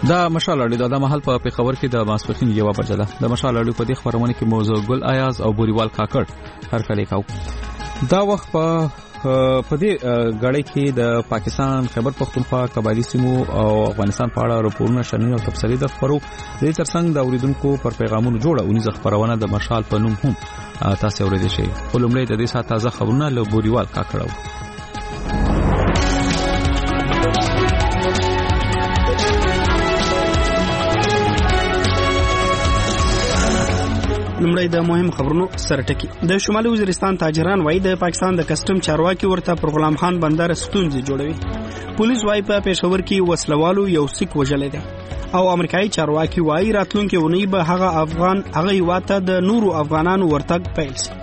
دا مشال اړیو د محل په خبر کې د ماسپخین یو بجه ده. د مشال اړیو په دې خبرونه کې موضوع ګل ایاز او بوریوال کاکړ هر کله کاو. دا وخت په دې غړې کې د پاکستان خیبر پختونخوا قبایلی سیمو او افغانستان په اړه راپورونه شننې او تبصرې د خبرو د ترڅنګ د اوریدونکو پر پیغامونو جوړه ونیزه خبرونه د مشال په نوم هم تاسو اوریدئ شئ. ولومړی د دې سات تازه خبرونه له بوریوال کاکړ. لمړی د مهم خبرونو سرټکی. د شمالي وزیرستان تاجران وایي د پاکستان د کسٹم چارواکي ورته پر غلام خان بندر ستونزې جوړوي. پولیس وایي په پېښور کې وسلوالو یو سیک وژلی دی او امریکایي چارواکي وایي راتلونکي اونۍ به هغه هیواته د نورو افغانانو ورتګ پیل شي.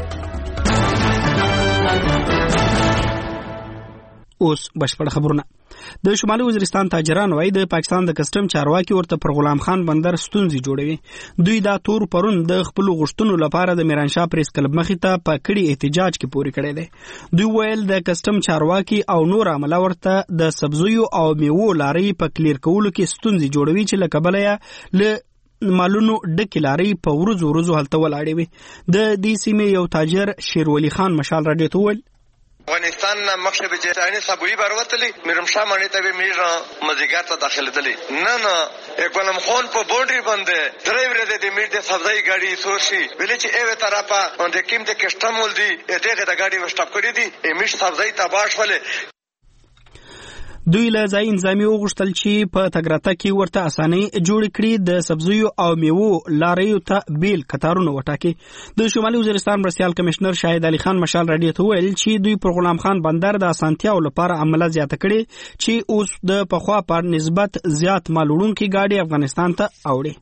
اوس بشپړ خبرونه. د شمالي وزیرستان تاجران وایي د پاکستان د کسٹم چارواکي ورته پر غلام خان بندر ستونزې جوړوي. دوی دا تور پرون د خپل غشتونو لپاره د میرانشاه پریس کلب مخې ته په کړي احتجاج کې پوری کړی دی. دوی ویل د کسٹم چارواکي او نور عمله ورته د سبزیو او میوو لارې په کلیر کولو کې ستونزې جوړوي چې له کبله له مالونو ډکې لارې په ورځو هلته ولاړې وي. د دې سیمې یو تاجر شیرولی خان مشال راډیو ته ویل افغانستان مخشه به جهانی صابوی باروتلی میرمشاه مانی ته میرا مزیګر ته داخله دلی نه اکونم خون په بونډري باندې ډرایور د میر د سبزی گاډي سورشي ویل چې ایو طرفه باندې قیمت کسٹم ول دي دغه د گاډي وشټاپ کړی دي میش سبزی تباش ولې. دوی له ځای انځامي وغوښتل چې په تګراته کې ورته اسانۍ جوړ کړي د سبزیو او میوو لارې ته بیل قطارونه وټاکي. د شمالي وزیرستان مرستیال کمشنر شاهد علي خان مشال راډیو ته ویل چې دوی پر غلام خان بندر د اسانتیاو لپاره عمله زیاته کړي چې اوس د پخوا پر نسبت زیات مال وړونکي گاډي افغانستان ته اوړي.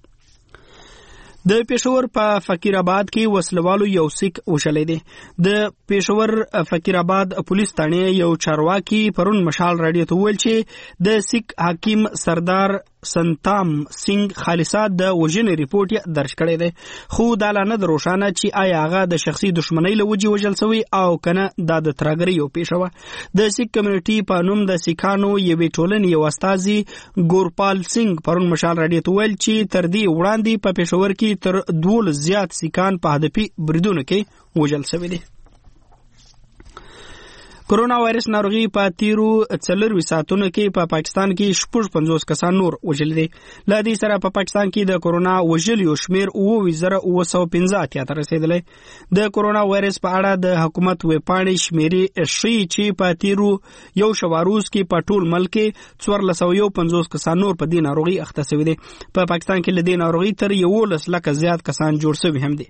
د پېښور په فقیر آباد کې وسلوالو یو سیک وشلی دی. د پېښور فقیر آباد پولیس تانې یو چارواکي پرون مشال راډیو ته ویل چې د سیک حکیم سردار سنتام سنگ خالصا د وژنې ریپورت درج کړی دی، خو دا لا نه روښانه چې آیا هغه د شخصي دښمنۍ له وجې وژل شوی او کنه دا د ترهګرۍ یو پیښه وه. د سیک کمیونټي په نوم د سیکانو یوې ټولنې یو استازي ګورپال سنگ پرون مشال راډیو ته ویل چې تر دې وړاندې په پېښور کې تر 12 زیات سیکان په هدفي بریدونو کې وژل شوي دي. کرونا وایرس ناروغي په تیرو 40 ساعتونو کې په پاکستان کې 50 کسان نور وژل دي. له دې سره په پاکستان کې د کرونا وژلو شمیر 2915 ته رسیدلی. د کرونا وایرس په اړه د حکومت ویبپاڼې شمیرې ښیي چې په تیرو یو شواروز کې په ټول ملک کې 1450 کسان نور په دې ناروغي اخته شوي دي. په پاکستان کې له دې ناروغي تر 11 لکه زیات کسان جوړ شوي هم دي.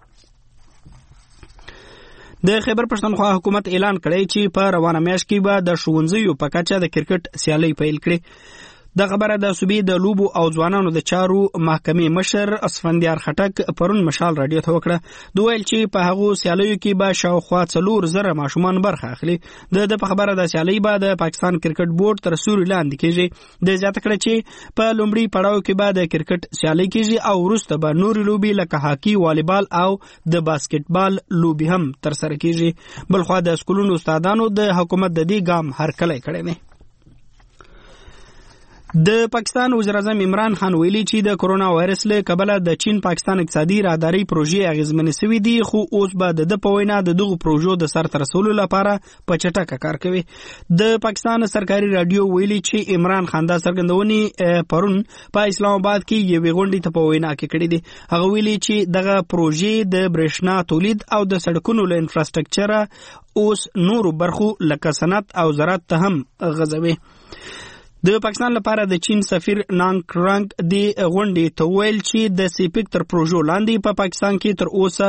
د خیبر پښتونخوا حکومت اعلان کړی چې په روانه میاشت کې به د ښوونځیو په کچه د کرکټ سیالۍ پیل کړي. د خبره د صوبې د لوبو او ځوانانو د چارو محکمې مشر اسفندیار خټک پرون مشال راډیو ته وکړه. دوی ویل چې په هغو سیالیو کې به شاوخوا 4,000 ماشومان برخه اخلي. د په خبره د سیالۍ به د پاکستان کرکټ بورډ تر سوري لاندې کېږي. د زیاته کړه چې په لومړي پړاو کې به د کرکټ سیالۍ کېږي او وروسته به نورې لوبې لکه هاکي، والیبال او د باسکټبال لوبې هم ترسره کېږي. بلخوا د سکولونو استادانو د حکومت د دې ګام هرکلی کړی دی. د پاکستان وزیر اعظم عمران خان ویلي چې د کرونا وایرس له کبله د چین پاکستان اقتصادي راهداري پروژې اغیزمنې شوې دي، خو اوس به د په وینا د دغو پروژو د سرته رسولو لپاره په چټکه کار کوي. د پاکستان سرکاري رادیو ویلي چې عمران خان دا څرګندونې پرون په اسلام آباد کې یوې غونډې ته په وینا کې کړې دي. هغه ویلي چې دغه پروژې د برېښنا تولید او د سړکونو له انفراستراکچره اوس نورو برخو لکه صنعت او زراعت ته هم غځوي. د پاکستان لپاره د چین سفیر نانګ رنګ د غونډې ته ویل چې د سیپیک تر پروژو لاندې په پاکستان کې تر اوسه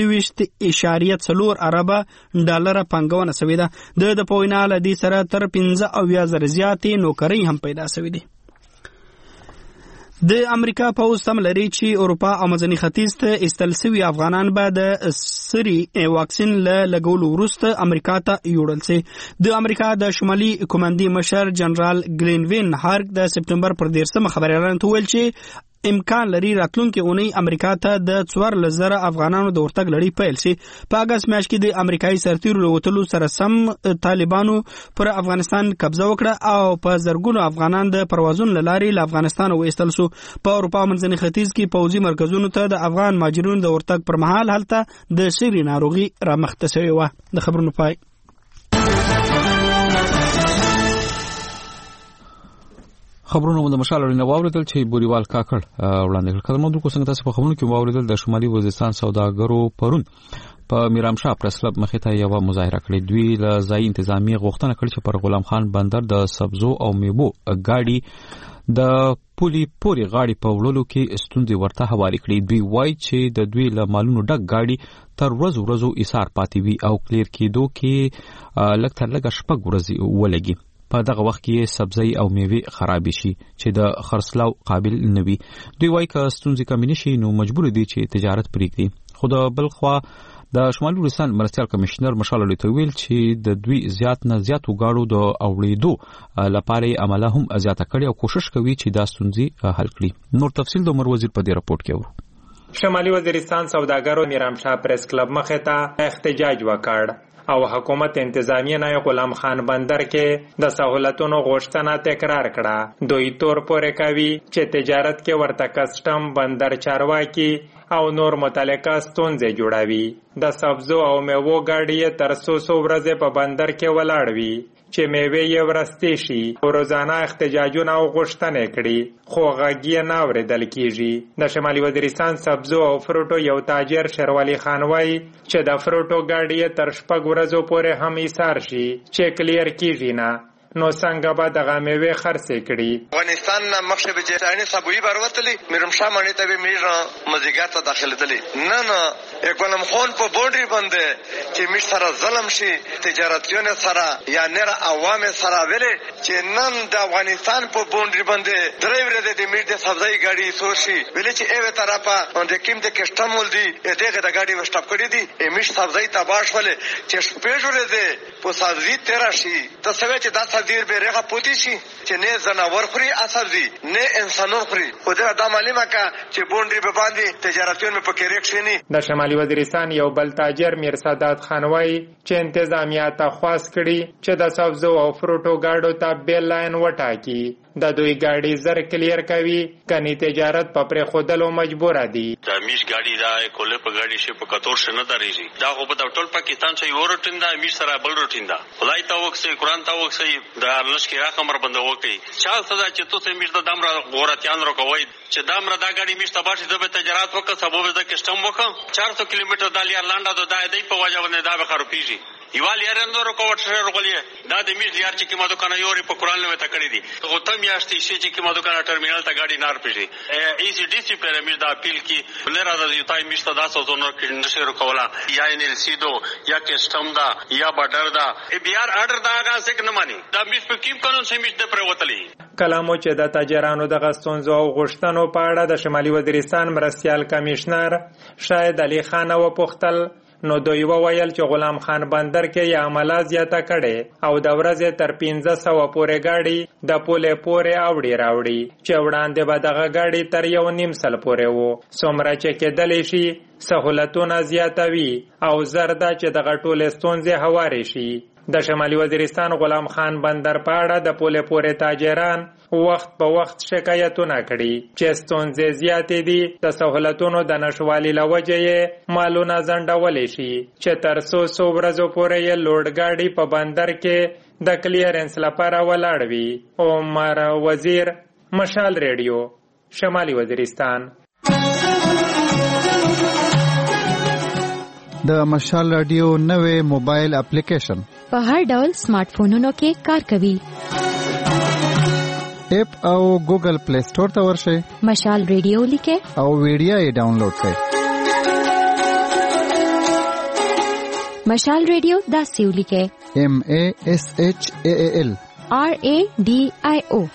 25.4 اربه ډالر پانګونه شوې ده. د پوینا له دې سره تر 15,000 زیاتې نوکرۍ هم پیدا شوې دي. د امریکا پوز تم لري چې اروپا او منځني ختیځ ته ایستل شوي افغانان به د سری واکسین له لګولو وروسته امریکا ته یوړل شي. د امریکا د شمالي کمانډي مشر جنرال ګلینوین هارک د سپټمبر پر 13 خبريالانو ته ویل چې امکان لري راتلونکي اونۍ امریکا ته د 4000 افغانانو د ورتګ لړۍ پیل شي. په اگست میاشت کې د امریکایي سرتیرو له وتلو سره سم طالبانو پر افغانستان قبضه وکړه او په زرګونو افغانان د پروازونو لارې له افغانستان وایستل شو. په اروپا منځني ختیځ کې پوځي مرکزونو ته د افغان مهاجرینو د ورتګ پر مهال هلته د شری ناروغي رامخته شوې وه. د خبرونو پای. خبرونه د مشال لري واوریدل چې بوریوال کاکړ وړاندې کړ. کله موږ څنګه تاسو په خبرونو کې واوریدل د شمالي وزیرستان سوداګرو پرون په میرامشاه پریس کلب مخې ته یو مظاهره کړې. دوی له ځای انتظامی غوښتنه کړې چې پر غلام خان بندر د سبزو او میوو ګاډي د پولي پوري غاړي په وړلو کې ستونزې ورته حواله کړې. دوی وایي چې د دوی له مالونو ډک غاډي تر ورځو ایثار پاتې وي او کلیر کېدو کې لږ تر لږه شپږ ورځې ولګي. په دغه وخت کې سبزی او میوه خراب شي چې د خرڅلاو قابل نه وي. دوی وایي که ستونزې کم نشي نو مجبور دي چې تجارت پرېږدي. خو د بل خوا د شمالي وزیرستان مرستیال کمشنر مشال لوی ویل چې د دوی زیات نه زیات وګاړو د اوړېدو لپاره عمله هم زیاته کړي او کوشش کوي چې دا ستونزې حل کړي. نور تفصیل د عمر وزیر په دې راپورټ کې ورو. شمالي وزیرستان سوداګرو میرامشاه پریس کلب مخې ته احتجاج وکړ او حکومت انتظامیه نه غلام خان بندر کې د سہولتونو غوښتنه تکرار کړه. دوی تور پورې کوي چې تجارت کې ورته کسٹم بندر چارواکي او نور متعلقه ستونزې جوړوي. د سبزو او میوو ګاډي تر 100 ورځې په بندر کې ولاړ وي چې میوه یې ورستې شي. روزانه احتجاجونه او غوښتنې کړي خو غږ یې نه اورېدل کیږي. د شمالي وزیرستان سبزو او فروټو یو تاجر شروالي خان وایي چې د فروټو ګاډي تر 6 ورځې پورې هم ایثار شي چې کلیر کیږي نه. نو څنګه به دغه میوه خرڅې کړي. افغانستان نه مخشه به جټانی صابوی باروتلی میرمشاه مانی ته به میرا مزیګات ته داخله دلی نه اکونم خون په بونډري باندې چې مش سره ظلم شي تجارتونه سره یا نر عوام سره ویلې چې نن د افغانستان په بونډري باندې درې ورځې د میټ سبزی ګاډي سوشي ویلې چې ایوه طرفه د قیمت کسٹم ول دي دغه د ګاډي وشټاپ کړی دي میش سبزی تباش ولې چې شپېجوړې ده په سبزی تیرا شي ته سوي چې دا دیر به رغه پوتی شي چې نه زناور خوري اسبزي نه انسانون خوري. خو دا معلومه کا چې بونډري به باندې تجارتونه په کې ریکشنی. د شمالي وزیرستان یو بل تاجر میر سادات خانوي چې انتظامیه ته خواست کړي چې د سبزو او فروټو ګاډو ته بیل لاین وټاکي. د دوی ګاډي زر کلیر کوي کني تجارت په پرې خودلو مجبور دي. د میش ګاډي دا کوله په ګاډي شي په کتور شنه درېږي. دا خو په ټول پاکستان چې یو روټیندا میش سره بل روټیندا خدای ته وکسي قرآن ته وکسي د لشکې راکمر بند وکي چا صدا چې تو سه میش د دمر غورتيان روکوي چې دمر دا ګاډي میش ته باشي د تجارت وکړه سبب د کسٹم وکړه 400 کیلومتر د لیرلانډا د دای په وجه باندې دا به خرابېږي. یوال یارندو روکوټ سره روغلې دا د میش دیار چې کیما دکان یوري په قرآن له ته کړی دي خو ته میاشتې شي چې کیما دکان ټرمینل ته ګاډي نار پېږي. ای سی ډي سی پیرامید دا اپیل کی ولر د یوتای میش ته 10 کې نشه روکولا یا ان ال سی دو یا کسٹم دا یا بارډر دا ای بي ار آرډر دا غاسک نه مانی دا میش په کیم قانون سم میش د پروتلې. کلامو چې د تاجرانو د غستونزو او غشتنو په اړه د شمالي وزیرستان مرستیال کمشنر شاهد علي خان و پختل نو دوی وویل چې غلام خان بندر کې یا عمله زیاته کړي او د ورځې تر 1500 پورې ګاډي د پولې پورې اوړي راوړي چې وړاندې به دغه ګاډي تر 1.5 سال پورې وو. څومره چې کېدلی شي سہولتونه زیاتوي او زرده چې دغه ټولې ستونزې هوارې شي. د شمالي وزیرستان غلام خان بندر په اړه د پولې پورې تاجران وخت په وخت شکایتونه کړي چې ستونزې زیاتې دي. د سہولتونو د نشوالي له وجې یې مالونه ځنډولی شي چې تر 100 ورځو پورې یې لوډ ګاډي په بندر کې د کلیرنس لپاره ولاړ وي. عمر وزیر، مشال ریډیو، شمالي وزیرستان. د مشال رادیو نوې موبایل اپلیکیشن په هر ډول سمارټ فونونو کې کار کوي. اپ او ګوګل پلی سٹور ته ورشئ، مشال ریډیو لیکئ او ویډیو یې ډاونلوډ کړئ. مشال ریډیو داسې ولیکئ MASHAAL RADIO.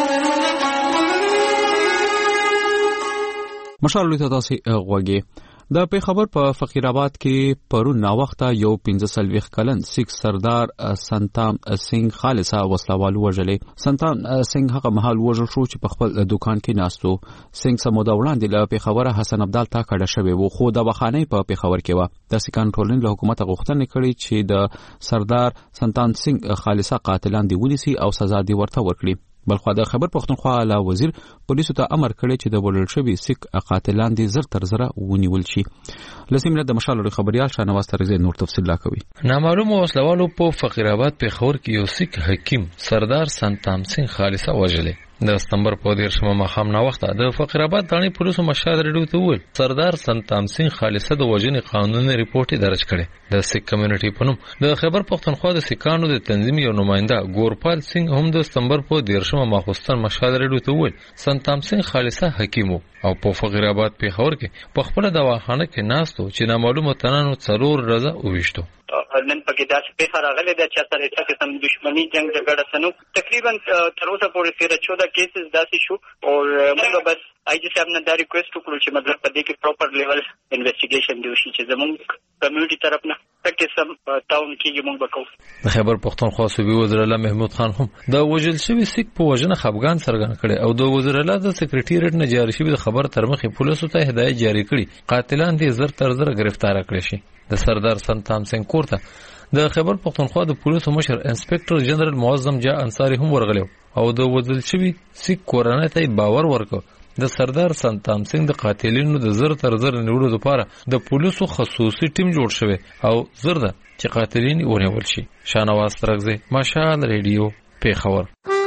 مشال لوی تاسو غوږی د پیښور په فقیرآباد کې پرون ناوخته یو 45 کلن سیک سردار سنتام سنگ خالصه وسلوالو وژلې. سنتام سنگ هغه مهال وژل شو چې په خپل دکان کې ناستو. سنگ سموده وړاندې له پیښور حسن عبدال ته کډه شوی و، خو د بخانه په پیښور کې و. د سکان ټولنې له حکومت غوښتنه کړې چې د سردار سنتام سنگ خالصه قاتلان دی ونیسي او سزا دی ورته ورکړي. بلخو د خبر پښتونخوا اعلی وزیر پولیسو ته امر کړی چې د وړل شوی سیک قاتلان دي زر تر زره ونیول شي. لسیمه د مشال خبريال شانواز ترزه نور تفصیل لا کوي. نامعلوم وسلوالو په فقیرآباد پیښور کې یو سیک حکیم سردار سنتام سنگ خالصه وژلې. د سپتمبر په 13 مخام نا وخت د فقیرآباد دانی پولیسو مشال ریډیو ته ویل سردار سنتام سنگ خالصه د وژنې قانوني ریپورت درج کړي. د سیک کمیونټي په نوم د خبر پښتونخوا د سیکانو د تنظیم یو نماینده ګورپال سنگ هم د سپتمبر په 13 ماخوستن مشال ریډیو ته ویل سنتام سنگ خالصه حکیم او په فقیرآباد پیښور کې په خپل دواخانه کې ناستو چې نامعلومه تنانو څلور ورځې وویشتو. نن پکې داسې پیښه راغلې ده چې سره هیڅ قسم دښمنی جنگ جګړه سنو تقریبا تر اوسه پورې 14 کیسز داسې شو او موږ بس آی جی صاحب نه دا ریکوست وکړو چې مطلب په دې کې پراپر لیول انویسټیګیشن دی شي چې زموږ کمیونټي طرف نه تکه سم ټاون کې موږ وکړو. د خبر پښتونخوا صوبې وزیر الله محمود خان هم د وژل شوی سیک په وژنه خفګان څرګند کړي او د وزیر الله د سکریټریټ نه جاری شوی د خبر تر مخې پولیسو ته هدایت جاری کړي قاتلان دې زر تر زر گرفتار کړي شي. د سردار سنتام سنگ کورته د خبر پښتونخوا د پولیسو مشر انسپکټر جنرال معظم جا انصاری هم ورغلو او د وژل شوی سیک کورنۍ ته باور ورکړ. د سردار سنتام سنگ د قاتلینو د زر تر زر نیولو لپاره د پولیسو خصوصي ټیم جوړ شوی او زر ده چې قاتلین ونیول شي. شانواز ترغزه مشال ریډیو پیښور.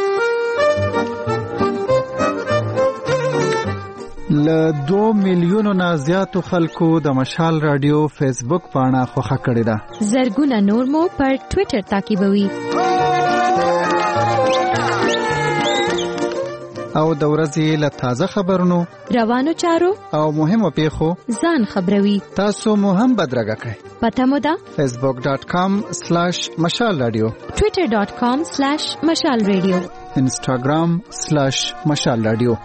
ل 2 میلیونو نه زیاتو خلکو د مشال رادیو فیسبوک پاڼه خوښه کړې ده. زرګونه نور مو پر ټوئیټر تعقیبوي او د ورځې له تازه خبرونو روانو چارو او مهمو پیښو ځان خبروي. تاسو مو هم بدرګه کړئ. پته مو ده facebook.com/مشال رادیو twitter.com/مشال رادیو instagram/مشال رادیو.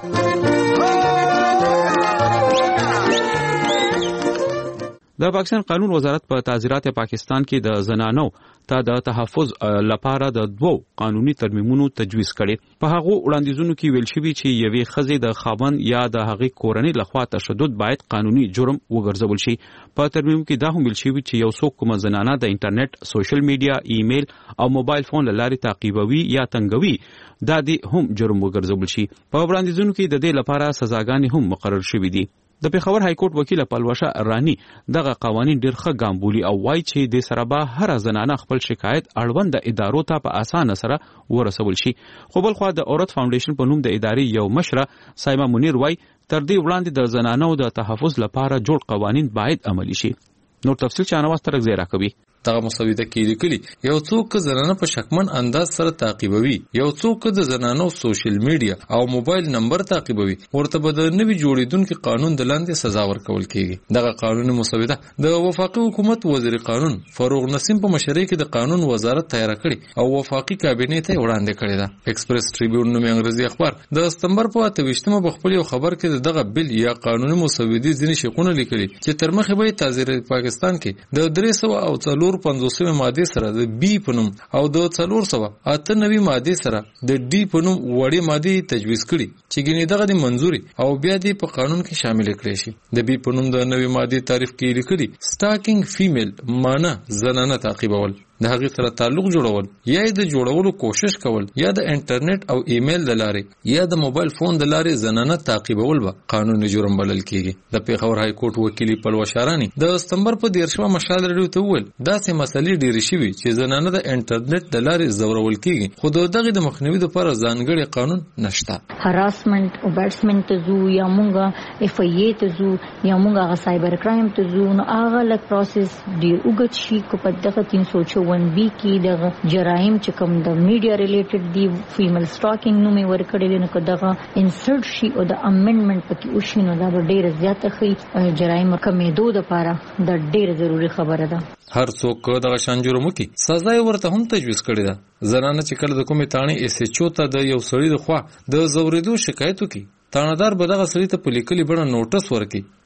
د پاکستان قانون وزارت په تعزیرات پاکستان کې د زنانو ته د تحفظ لپاره د 2 قانوني ترمیمونو تجویز کړي. په هغه وړاندیزونو کې ویل شوی چې یوې خزې د خاوند یا د هغې کورنۍ لخوا تشدد باید قانوني جرم وګرځول شي. په ترمیم کې دا هم ویل شوی چې یو څوک کوم زنانه د انټرنیټ، سوشل میډیا، ایمیل او موبایل فون لارې تعقیبوي یا تنګوي دا دې هم جرم وګرځول شي. په وړاندیزونو کې د دې لپاره سزاګانې هم مقرر شوې دي. د پیښور های کورټ وکیل پلوشه رانی دغه قوانين ډیر ښه ګام بولي او وایي چې د سره به هر زنانه خپل شکایت اړوند ادارو ته په اسانه سره ورسول شي. خو بل خو د عورت فاونډیشن په نوم د ادارې یو مشره سایما منیر وایي تر دې وړاندې د زنانو د تحفظ لپاره جوړ قوانين باید عملي شي. نور تفصیل چانواز ترک زیرا کوي. دغه مسوده کې لیکلي یو څوک زنانه په شکمن انداز سره تعقیبوي، یو څوک د زنانو سوشل میډیا او موبایل نمبر تعقیبوي، ورته به د نوي جوړیدونکو قانون د لاندې سزا ورکول کیږي. دغه قانوني مسوده د وفاقي حکومت وزیر قانون فاروق نسیم په مشرۍ کې د قانون وزارت تیار کړي او وفاقي کابینې ته وړاندې کړي ده. ایکسپریس ټریبیون نومي انګریزي اخبار د سپتمبر په 28مه په خپل خبر کې دغه بل یا قانوني مسودې ځینې شقونه لیکلي چې تر مخه به تعزیرات پاکستان کې د 300 او 450 ماده سره د بی په نوم او د 498 ماده سره د ډي په نوم وړي ماده تجویز کړي چې ګینه دغه د منزوري او بیا د په قانون کې شامل کړي شي. د بی په نوم د نوې ماده تعریف کې لیکلي سټاکینګ فیمیل معنا زنانه تعقیبول، د هغې سره تعلق جوړول یا د جوړولو کوشش کول یا د انټرنیټ او ایمیل د لارې یا د موبایل فون د لارې زنانه تعقیبول به قانوني جرم بلل کیږي. د پیښور های کورټ وکیل پلوشه رانی د سپتمبر په 13 مشال ریډیو ته وویل داسې مسلې ډېرې شوي چې زنانه د انټرنیټ د لارې زورول کیږي، خو دغه د مخنیوي لپاره ځانګړی قانون نشته. هراسمنت او بیټسمن ته زو یا مونږه اف ای ای ته زو یا مونږه سایبر کرایم ته زو نو هغه لک پروسس ډېر وګت شي کو په دغه 354 بی کې د جرایم چې کوم د میډیا ریلیټډ دی فیمیل سټاکینګ نومي ورکړل نو کداغه انسرټ شي او د امندمنت پکې وشي نو دا ډېر زیاته خي جرایم کمیدو لپاره د ډېر ضروری خبره ده. هر څوک دغه شان جرمو کې سزا ورته هم تجویز کړی ده. زنانه چې کله د کومې تاڼې اس ایچ او ته د یو سړي د خوا د زوریدو شکایت وکړي، تاڼدار به دغه سړي ته په لیکلي بڼه نوټس ورکړي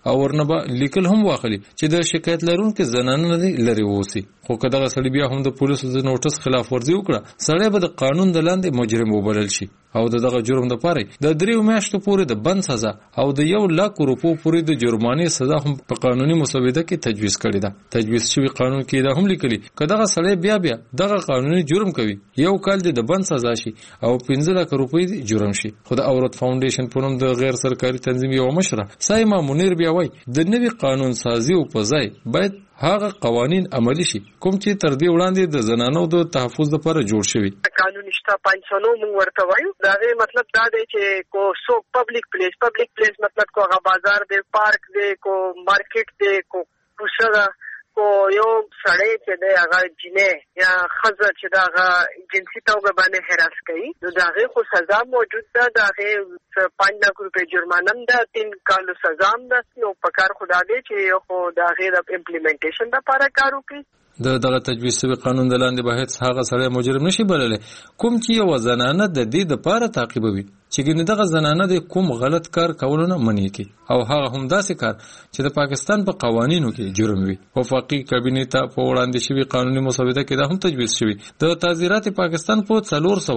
او ورنبه لیکل هم واخلي چې د شکایت لرونکو زنانه لري ووسی. خو که دغه سړی بیا هم د پولیسو د نوټس خلاف ورزي وکړه، سړی به د قانون د لاندې مجرم وبلل شي او دغه جرم د پاره د 3 میاشتو پورې د بند سزا او د 1 لک روپو پورې د جرمانې سزا هم په قانوني مسوده کې تجویز کړی ده. تجویز شوی قانون کې دا هم لیکلي که دغه سړی بیا دغه قانوني جرم کوي 1 کال د بند سزا شي او 15 لک روپۍ جرم شي. خو د اورت فاونډیشن په نوم د غیر سرکاري تنظیم یو مشره سایما منیر بیا وایي د نوي قانون سازي او په ځای باید هغه قوانین عملی شي کوم چې تر دې وړاندې د زنانو د تحفظ لپاره جوړ شوی. قانون شته 509 مونږ ورته وایو. دا غي مطلب دا دی چې کو سو پبلک پلیس مطلب کو هغه بازار دی، پارک دی، کو مارکیټ دی، کو کوڅه کو یو سړی چې دی هغه جنې یا خزه چې دا هغه جنسي توګه باندې هراس کوي نو دا غي خو سزا موجود ده. دا غي 5 لک روپے جرمانه ده، 3 کال سزا ده. نو په کار خدا دی چې خو دا غي د امپلیمنټیشن لپاره کار وکړي. دغه تجویز شوی قانون د لاندې باید هغه سړی مجرم نشي بللی کوم چې یو زنانه د دې لپاره تعقیبوي چې ګنې دغه زنانه د کوم غلط کار کولو منع کی او هغه هم داسې کار چې د پاکستان په قوانینو کې جرم وي. وفاقي کابینې ته په وړاندې شوی قانوني مسوده کې دا هم تجویز شوی د تعزیرات پاکستان په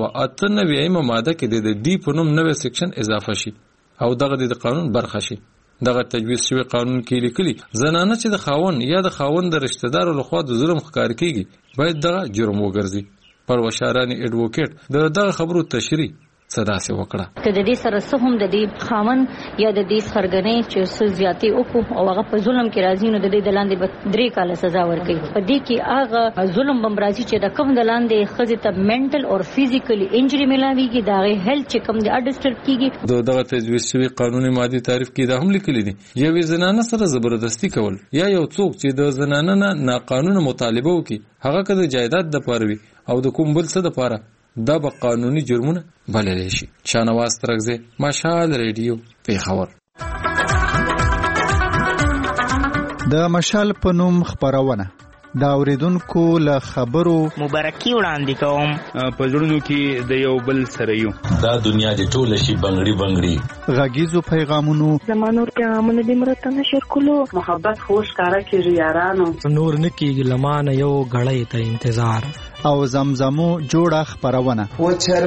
498 ماده کې د ډي په نوم نوې سیکشن اضافه شي او دغه د قانون برخه شي. دغه تجویز شوی قانون کې لیکلي زنانه چې د خاوند یا د خاوند د رشتہ دار لخوا د ظلم ښکار کیږي باید دغه جرم وګرځي. پروشارانی ایڈوکیټ دغه خبرو تشریح صدا سي وکړه که د دې سره څه هم د دې خاون یا د دې خرګنې چې څه زیاتې وکړو او هغه په ظلم کې راځي نو د دې د لاندې به 3 کال سزا ورکړي. په دې کې هغه ظلم بم راځي چې د کوم د لاندې خزې ته منټل او فزیکلی انجری ملاويږي دا غي هیلث چې کوم د اډسټرب کیږي. دغه تجویز شوی قانوني ماده تعریف کې دا هم لیکلي دي یوې زنانه سره زبردستی کول یا یو څوک چې د زنانه نه ناقانونه مطالبه وکړي هغه که د جایداد د پاروي او د کوم بل څه د پاره دا به قانوني جرمونه بللی شي. شانواز ترغزه مشال ریډیو پیښور. د مشال په نوم خبرونه دا اوریدونکو له خبرو مبارکي وړاندې کوم په ژوندو کې د یو بل سره یو دا دنیا د ټول شي بنگړي غږیزو پیغامونو زمانو پیغامونه د مرته نشر کولو محبت خوش کارا کې یارانو نور نکیږي لمانه یو غړې ته انتظار او زمزمو جوړه خبرونه و چر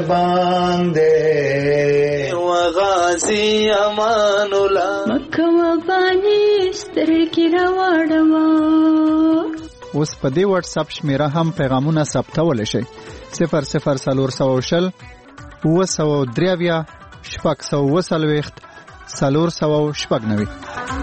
باندې و غازی امان الله مکه و باندې سترګې راوړم. اوس په دې واتس اپ شمیره هم پیغامونه ثبتول شي 00400 903 640 490.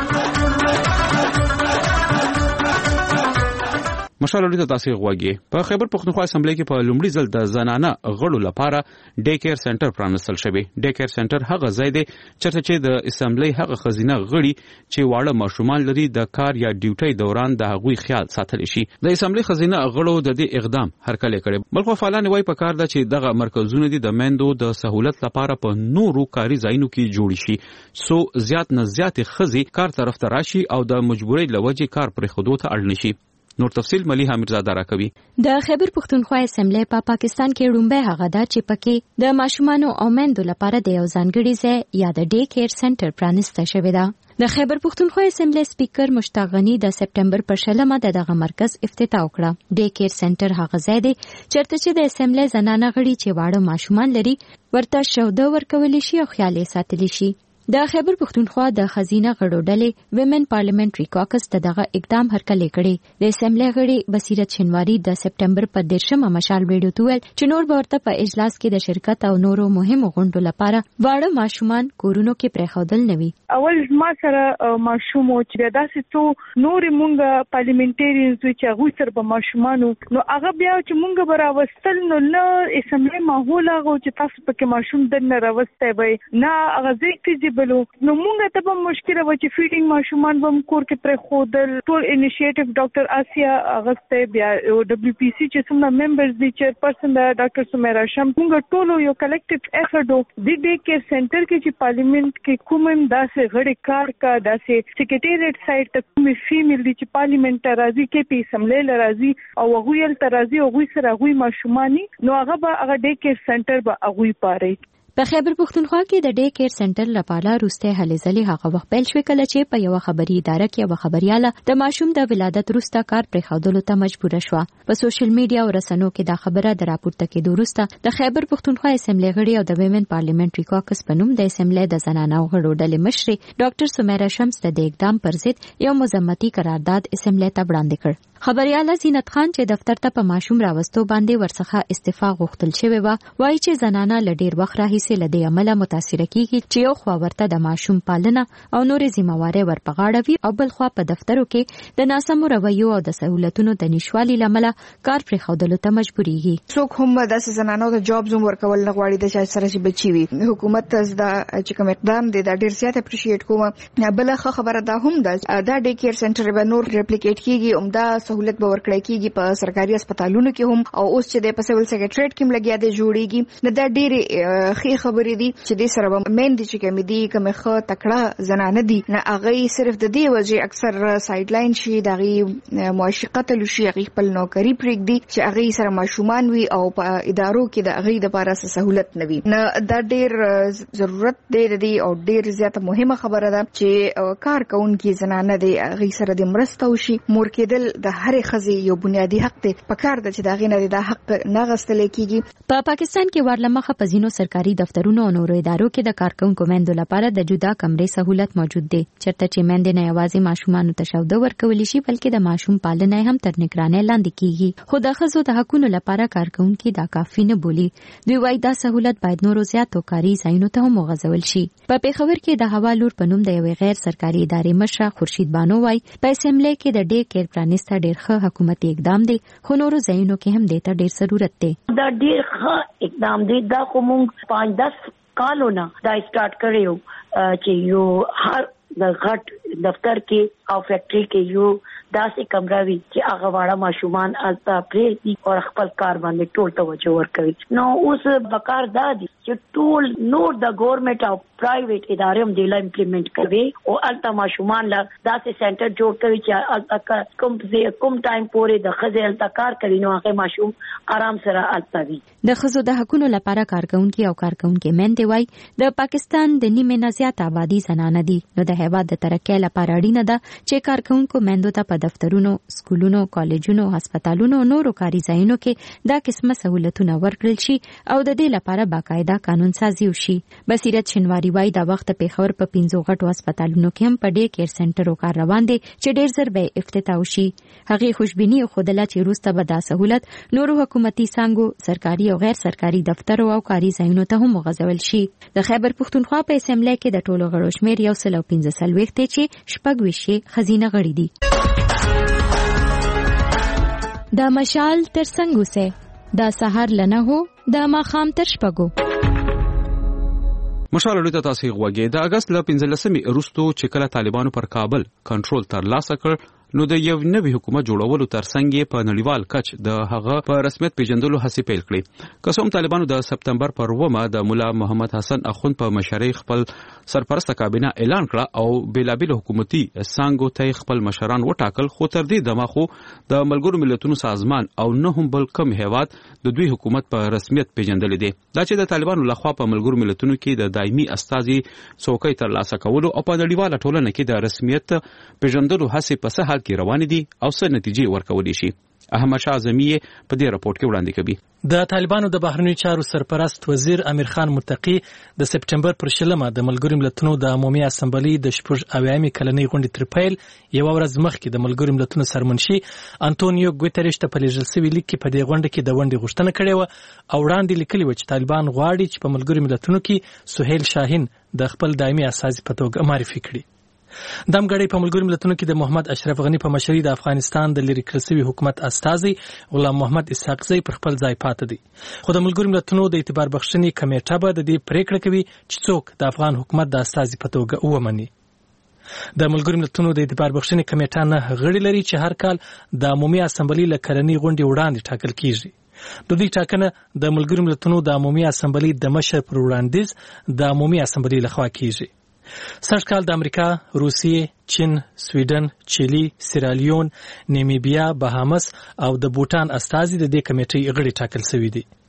مشالوري ته تاسو غواګي په خیبر پختونخوا اسمبلی کې په لومړي ځل د زنانه غړو لپاره ډے کیر سنټر پرانستل شوی. ډے کیر سنټر هغه ځای دی چې د اسمبلی هغه خزینه غړي چې واړه ماشومان لري د کار یا ډیوټي دوران د هغوی خیال ساتل شي. د اسمبلی خزینه غړو د دې اقدام هرکلی کړي. بلخو فعالان وایي په کار ده چې دغه مرکزونه دي د میندو د سہولت لپاره په نورو کاري ځایونو کې جوړ شي سو زیات نه زیات خزي کار طرف ته راشي او د مجبورۍ لوجې کار پرې خودو ته اړ نشي. نور تفصیل مليحه میرزاده راکوي. د خیبر پختونخوا اسمبلی په پاکستان کې رومبه هغه دا چې پکې د ماشومانو او میندو لپاره د یو ځانګړي ځای یا د ډے کیر سنټر پرانسته شوی ده. د خیبر پختونخوا اسمبلی سپیکر مشتاق غنی د سپټمبر پر 16 دغه مرکز افتتاح وکړه. ډے کیر سنټر هغه ځای دی چې د اسمبلی زنانه غړي چې واړه ماشومان لري ورته شوده ورکول شي او خیال ساتل شي. د خیبر پختونخوا د خزینه غړو ډلې ویمن پارلیمنټري کاکس ته دغه اقدام هرکلی کړي. د اسمبلی غړي بصیرت شنواری د سپټمبر په 10 مشال ویډیو تویل چې نور به ورته په اجلاس کې د شرکت او نورو مهمو غونډو لپاره واړه ماشومان کورونو کې پرېښودل نوي. اول ما سره ماشوم چې داسې څو نور مونږ پارلیمنټریانز چې هغه سره په ماشومانو نو هغه بیا چې مونږ براوستل نو له اسمبلی ماحول هغه چې تاسو پکې ماشوم درنه راوستي وي نه هغه ځکه بلو نو مونږ ته په مشکل و چې فیډینګ ماشومان بم کور کې پر خودل ټول انیشیټیو ډاکټر آسیا اغسته بیا دبليو پی سي چې څومره ممبرز دي چیرپرسن د ډاکټر سمیرا شم مونږ ټول یو کلیکټیو افورټ د ډے کیر سنټر کې چې پارلیمنت کې کومم داسې غړي کار کا داسې سیکریټریټ سایت ته کومې فیمیل دي چې پارلیمنت راځي کې په اسمبلی راځي او هغه یل ترازی او هغه سره هغه ماشومانی نو هغه به هغه ډے کیر سنټر به هغه پاره په خیبر پښتونخوا کې د ډے کیر سنټر لپاره روسته هلې ځلې هغه وخت پیل شوې کله چې په یو خبري اداره کې یو خبرياله د ماشوم د ولادت وروسته کار پرې خودلو ته مجبور شو. په سوشل میډیا او رسنیو کې دا خبره د راپورته کېدو وروسته د خیبر پښتونخوا اسمبلی غړي او د ویمن پارلیمنټري کاکس په نوم د اسمبلی د زنانو غړو ډلې مشري ډاکټر سمیرا شمس د اقدام پر ضد یو مذمتي قرارداد اسمبلی ته وړاندې کړ. خبرياله زینت خان چې دفتر ته په ماشوم راوستو باندې ورڅخه استعفا غوښتل شوی و، وایي چې زنانه لډیر وخت راهیسې لدی عمله متاثر کیږي چې یو خوا ورته د ماشوم پالنه او نورې ذمہواري ورپغاړه وي او بل خوا په دفترو کې د ناسمو رویو او د سہولتونو د نشوالي لامل کار پرې خودلو ته مجبورېږي. څوک هم د زنانو د جاب زوم ورکول نه غواړي د چا سره چې بچي وي. حکومت زدا چې کوم اقدام دی دا ډیر زیات اپریشیټ کوم. بل خبره دا هم ده دا ډے کیر سنټر به نور ریپلیکیټ کیږي، عمده سہولت به ورکړی کیږي په سرکاري هسپتالونو کې هم، او اوس چې د سیول سیکریټریټ کې لګیا دی جوړیږي. دا ډېرې ښې خبرې دي چې د سره مین دي چې کوم دي کوم ښه تکړه زنانه دي نه هغه صرف د دې وجه اکثر سایډ لاین شي دغه معاشقت لشي هغه خپل نوکری پرېږدي چې هغه سره ماشومان وي او په ادارو کې د هغه لپاره سہولت نه وي. نه دا ډېر ضرورت دی او ډېر زیاته مهمه خبره ده چې کار کوونکي زنانه دي هغه سره د مرسته وشي. مور کېدل د هر یو بنیادی حق دی، پکار د چې دا غینه د حق نه غستل کیږي. په پاکستان کې ورلمخه په ځینو سرکاري دفترونو او نورو ادارو کې د کارکونکو مندو لپاره د جدا کمرې سہولت موجود دی، چرته چې مند نه یوازې ماشومان ته شاوده ورکول شي بلکې د ماشوم پالنه هم تر نگرانۍ لاندې کیږي. خو د ښځو د حقوقو لپاره کارکونکو دا کافي نه بولی. دوی وايي دا سہولت باید نورو زیاتو کاري ځایونو ته هم وغځول شي. په پیښور کې د هوا لور په نوم د یو غیر سرکاري ادارې مشر خورشید بانو وايي په اسمبلی کې د ډے کیر پرانیسته ډیر ښه حکومتي اقدام دی، خو نورو ځایونو کې هم دې ته ډیر ضرورت دی. دا ډیر ښه اقدام دی. دا خو موږ 5-10 کالو نه دا سٹارټ کړیو چې یو هر د غټ دفتر کې او فیکټری کې یو داسې کمره وي چې هغه واړه ماشومان الته پرېږدي او خپل کار باندې ټول توجه ورکوي. نو اوس بکار دا دي چې ټول نور د ګورنمنت او پرایویټ ادارې هم دې لا امپلیمنٹ کوي او الته ماشومان لا داسې سنټر جوړ کوي چې کوم ټایم پورې د ښځې الته کار کوي نو هغه ماشوم آرام سره الته وي. د ښځو د حقوقو لپاره کارکونکي او کارکونکي مندې وايي د پاکستان د نیمه نه زیات آبادی زنانه دي، نو د هیواد د ترقۍ لپاره اړینه ده چې کارکونکو مندو ته په دفترونو، سکولونو، کالجونو، هسپتالونو او نورو کاري ځایونو کې دا قسمه سہولتونه ورکړل شي او د دې لپاره باقاعده قانون سازي وشي. بصیرت شنواری وايي دا وخت پیښور په 15 غټو هسپتالونو کې هم په ډے کیر سنټرو کار روان دي چې ډیر زر به افتتاح وشي. هغه خوشبینی خودله چې روسته به دا سہولت نورو حکومتي څانګو، سرکاري او غیر سرکاري دفترو او کاري ځایونو ته هم وغځول شي. د خیبر پښتونخوا په اسمبلی کې د ټولو غړو شمیر 115 دی چې شپږ ویشي خزینه غړي دي. دا مشال تر څنګه سه دا سحر لنه هو دا ماخام تر شپږو. مشال لوی تاسو غوږی د اگست ل 15 وروسته چې کله طالبانو پر کابل کنټرول ترلاسه کړ نو د یو نوي حکومت جوړولو ترڅنګ په نړیوال کچ د هغه په رسمیت پیژندلو هڅې پیل کړې. قسم طالبانو د سپتمبر پر 9 د مولا محمد حسن اخوند په مشرۍ خپل سرپرسته کابینه اعلان کړ او بیلابل حکومتي څنګه ته خپل مشران وټاکل، خو تر دې دمه خو د ملګرو ملتونو سازمان او نه هم بل کوم هیواد د دوی حکومت په رسمیت پیژندل دي. دا چې د طالبانو لخوا په ملګرو ملتونو کې د دایمي استازي څوکۍ ترلاسه کولو او په نړیواله ټولنه کې د رسمیت پیژندلو هڅې په سهال کې روان دي او څه نتیجې ورکولې شي. احمد شاه اعظمي په دې راپورټ کې وړاندې کوي. د طالبانو د بهرنیو چارو سرپرست وزیر امیر خان متقی د سپټمبر پر 20 د ملګرو ملتونو د عمومي اسمبلی د 80 کلنۍ غونډې تر پیل یو ورځ مخکې د ملګرو ملتونو سرمنشي انټونیو ګوتریش ته په لیږل شوي لیک کې په دې غونډه کې د ونډې غوښتنه کړې و او وړاندې لیکلي و چې طالبان غواړي چې په ملګرو ملتونو کې سهیل شاهین د خپل دایمي استازي په توګه معرفي کړي. دمګړی په ملګرو ملتونو کې د محمد اشرف غنی په مشرۍ د افغانستان د لری کړل شوی حکومت استازي غلام محمد اسحاق زئی پر خپل ځای پاتې دي. خو د ملګرو ملتونو د اعتبار بخښنې کمیټه به د دې پریکړه کوي چې څوک د افغان حکومت د استازي په توګه ومني. د ملګرو ملتونو د اعتبار بخښنې کمیټه نه غړي لري چې هر کال د عمومي اسمبلی له کلنۍ غونډې وړاندې ټاکل کیږي. د دې ټاکنه د ملګرو ملتونو د عمومي اسمبلی د مشر پر وړاندیز د عمومي اسمبلی لخوا کیږي. سږکال د امریکا، روسیې، چین، سویډن، چیلی، سیرالیون، نیمیبیا، بهامس او د بوټان استازي د دې کمیټې غړي ټاکل شوي دي.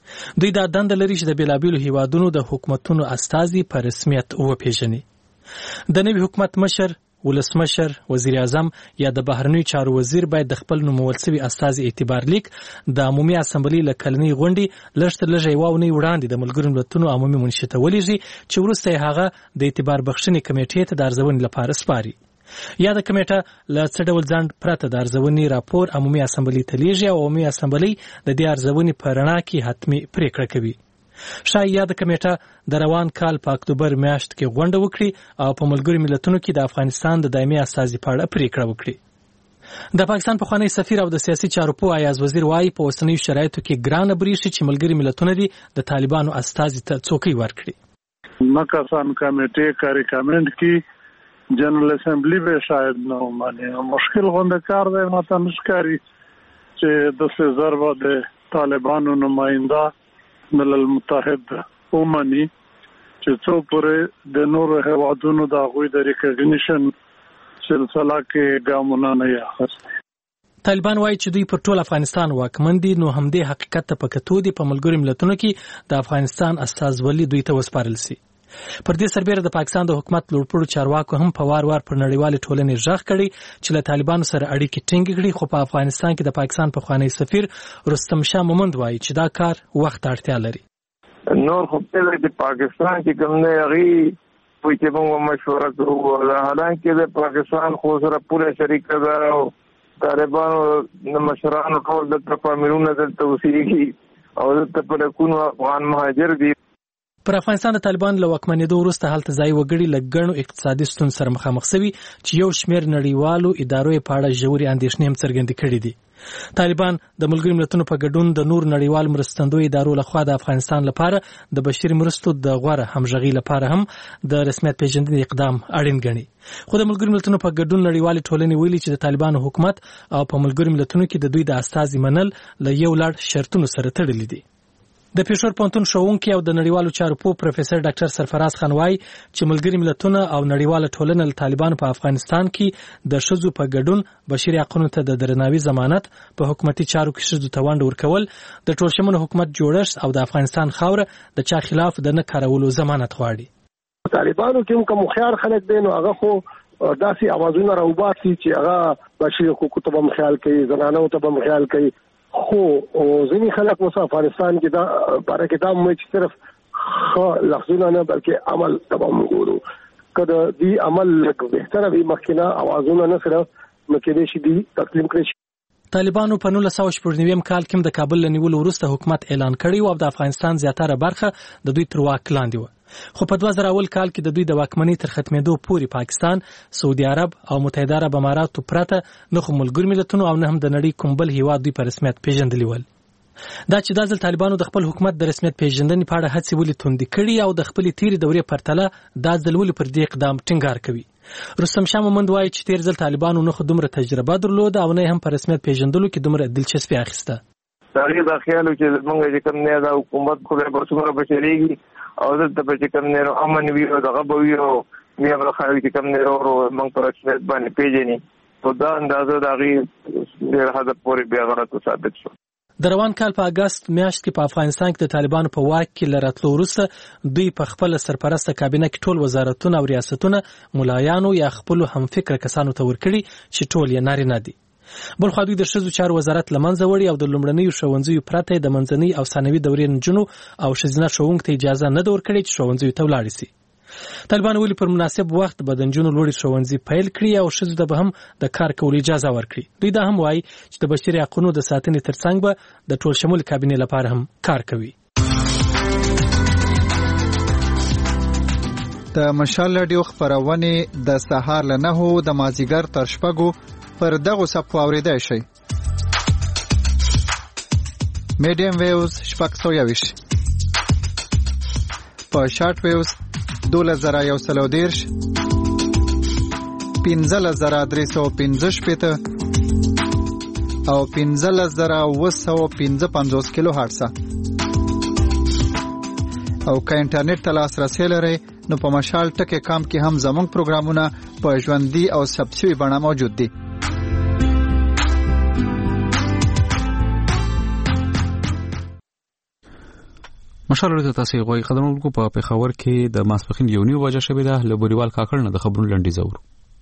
دوی دا دنده لري چې د بیلابیلو هیوادونو د حکومتونو استازي په رسمیت وپیژني. د نوي حکومت مشر، ولسمشر، وزیر اعظم یا د بهرنیو چارو وزیر باید د خپل نومول شوي استازي اعتبار لیک د عمومي اسمبلی له کلنۍ غونډې لږ تر لږه یوه اونۍ وړاندې د ملګرو ملتونو عمومي منشي ته ولېږي چې وروسته یې هغه د اعتبار بخښنې کمیټې ته د ارزونې لپاره سپاري. یا د کمیټه له څه ډول ځنډ پرته د ارزونې راپور عمومي اسمبلی ته لیږي او عمومي اسمبلی د دې ارزونې په رڼا کې حتمي پریکړه کوي. شاید یا د کمیټه د روان کال په اکتوبر میاشت کې غونډه وکړي او په ملګرو ملتونو کې د افغانستان د دایمي استازي په اړه پریکړه وکړي. د پاکستان پخوانی سفیر او د سیاسي چارو پوه ایاز وزیر وایي په اوسنیو شرایطو کې ګرانه برېښي چې ملګري ملتونه دي د طالبانو استازي ته څوکۍ ورکړي. مکسان کمیټې کا ریکمند کی جنرال اسمبلی به شاید نه مانی مشکل غونډه کار دی. ماته نشکاري چې د څه ضربه د طالبانو نماینده ملل متحد اومني چې څو پورې د نورو هیوادونو د غوي د ریکګنیشن سلسله کې ګامونه نه اخیستي. طالبان وایي چې دوی پر ټول افغانستان واکمن دي، نو همدې حقیقت ته په کتو دي په ملګرو ملتونو کې د افغانستان استازولي دوی ته وسپارل شي. پر دې سربېره د پاکستان د حکومت لوړپوړو چارواکو هم په وار پر نړیوالې ټولنې غږ کړی چې له طالبانو سره اړیکې ټینګې کړي، خو په افغانستان کې د پاکستان پخوانی سفیر رستم شاه مومند وایي چې دا کار وخت اړتیا لري. نور خو په پاکستان کې کوم نه غي په چې موږ مشوره کوو، حالانکه د پاکستان خو سره پوره شریک ده او طالبانو د مشرانو ټول د تفاهمونه د توسيعي او د تپلکونو افغان مهاجر دي. پر افغانستان د طالبان له واکمنېدو وروسته هلته ځای وګړي له ګڼو اقتصادي ستونزو سره مخامخ شوي چې یو شمېر نړیوالو ادارو یې په اړه ژورې اندېښنې هم څرګندې کړې دي. طالبان د ملګرو ملتونو په ګډون د نور نړیوالو مرستندویو ادارو لخوا د افغانستان لپاره د بشري مرستو د غوره همغږۍ لپاره هم د رسمیت پیژندنې اقدام اړین ګڼي. خو د ملګرو ملتونو په ګډون نړیوالې ټولنې ویلي چې د طالبانو حکومت او په ملګرو ملتونو کې د دوی د استازي منل له یو لړ شرطونو سره تړلي دي. د پېښور پوهنتون ښوونکی او د نړیوالو چارو پوه پروفیسور ډاکټر سرفراز خان وایي چې ملګري ملتونه او نړیواله ټولنه له طالبانو په افغانستان کې د ښځو په ګډون بشري حقونو ته د درناوي ضمانت، په حکومتي چارو کې ښځو ته ونډه ورکول، د ټولشموله حکومت جوړښت او د افغانستان خاوره د چا خلاف د نه کارولو ضمانت غواړي. طالبانو کې کوم خيار خلک دي نو هغه خو داسې اوازونه راوباسي چې هغه بشري حقوقو ته هم خیال کوي، زنانو ته هم خیال کوي، خو ځینې خلک اوس افغانستان کې دا باره کې دا مې چې صرف لفظونه نه بلکې عمل تمام ګورو. کله دې عمل لکه بهتره وي مخکینه اوازونه نه سره مکه شي دي تقسیم کړی. طالبانو په 1999 کال کې د کابل له نیولو وروسته حکومت اعلان کړی او د افغانستان زیاتره برخه د دوی تر واک لاندې و. خو په 2000 کال کې د دوی د واکمنۍ تر ختمېدو پورې پاکستان، سعودي عرب او متحده عرب اماراتو پرته نه خو ملګرو ملتونو او نه هم د نړۍ کوم بل هیواد دوی په رسمیت پیژندلی ول. دا چې د طالبانو د خپل حکومت د رسمیت پیژندنې په اړه هڅې ولې توندې کړي او د خپل تیری دورې پرتله دا ځل ولې پر دې اقدام ټینګار کوي. رستم شاه مومند وایي چې تیر ځل طالبانو نه خو دومره تجربه درلوده او نه هم په رسمیت پیژندلو کې دومره دلچسپي اخیسته. تاریخ د خیالو چې موږ چې کوم نه دا حکومت خو به څومره بشریږي او دلته په چې کوم نه امن وي او دغه به وي او بیا به خلک چې کوم نه ورو موږ پر رسمیت باندې پیژني په دا اندازه د هغې ډېر حد پورې بیا غلط ثابت شو. د روان کال په اگست میاشت کې په افغانستان کې د طالبانو په واک کې لراتلو وروسته دوی په خپل سرپرسته کابینه کې ټول وزارتونه او ریاستونه ملایانو یا خپل همفکره کسانو ته ورکړي چې ټول یې نارینه دي. بل خو دوی د ښځو چارو وزارت لمنځه وړي او د لومړنیو ښوونځیو پرته د منځنۍ او ثانوي دورې نجونو او ښځینه ښوونکو ته اجازه نه ده ورکړې چې ښوونځیو ته ولاړې شي. طالبان ولې پر مناسب وخت به د نجونو لوړې ښوونځي پیل کړي او ښځو ته به هم د کار کولو اجازه ورکړي. دوی دا هم وایي چې د بشري حقونو د ساتنې ترڅنګ به د ټول شمول کابینې لپاره هم کار کوي. د مشال رادیو خبرونه د سهار له 9 د مازیګر تر شپږو پر دغه صفحه اوریدای شئ. میډیم ویوز 620 په شارټ ویوز 2113 15315 او 15955 کیلو هرتز. او که انټرنیټ ته لاسرسي لرئ نو په مشال ټکي کام کې هم زموږ پروګرامونه په ژوندۍ او ثبت شوي بڼه موجود دي. مشاله تاسو غوي قدمونکو په پیښور کې د ماسپخین یو نیو وجه شوې ده له بوریوال کاکړ نه د خبرونو لنډي زور.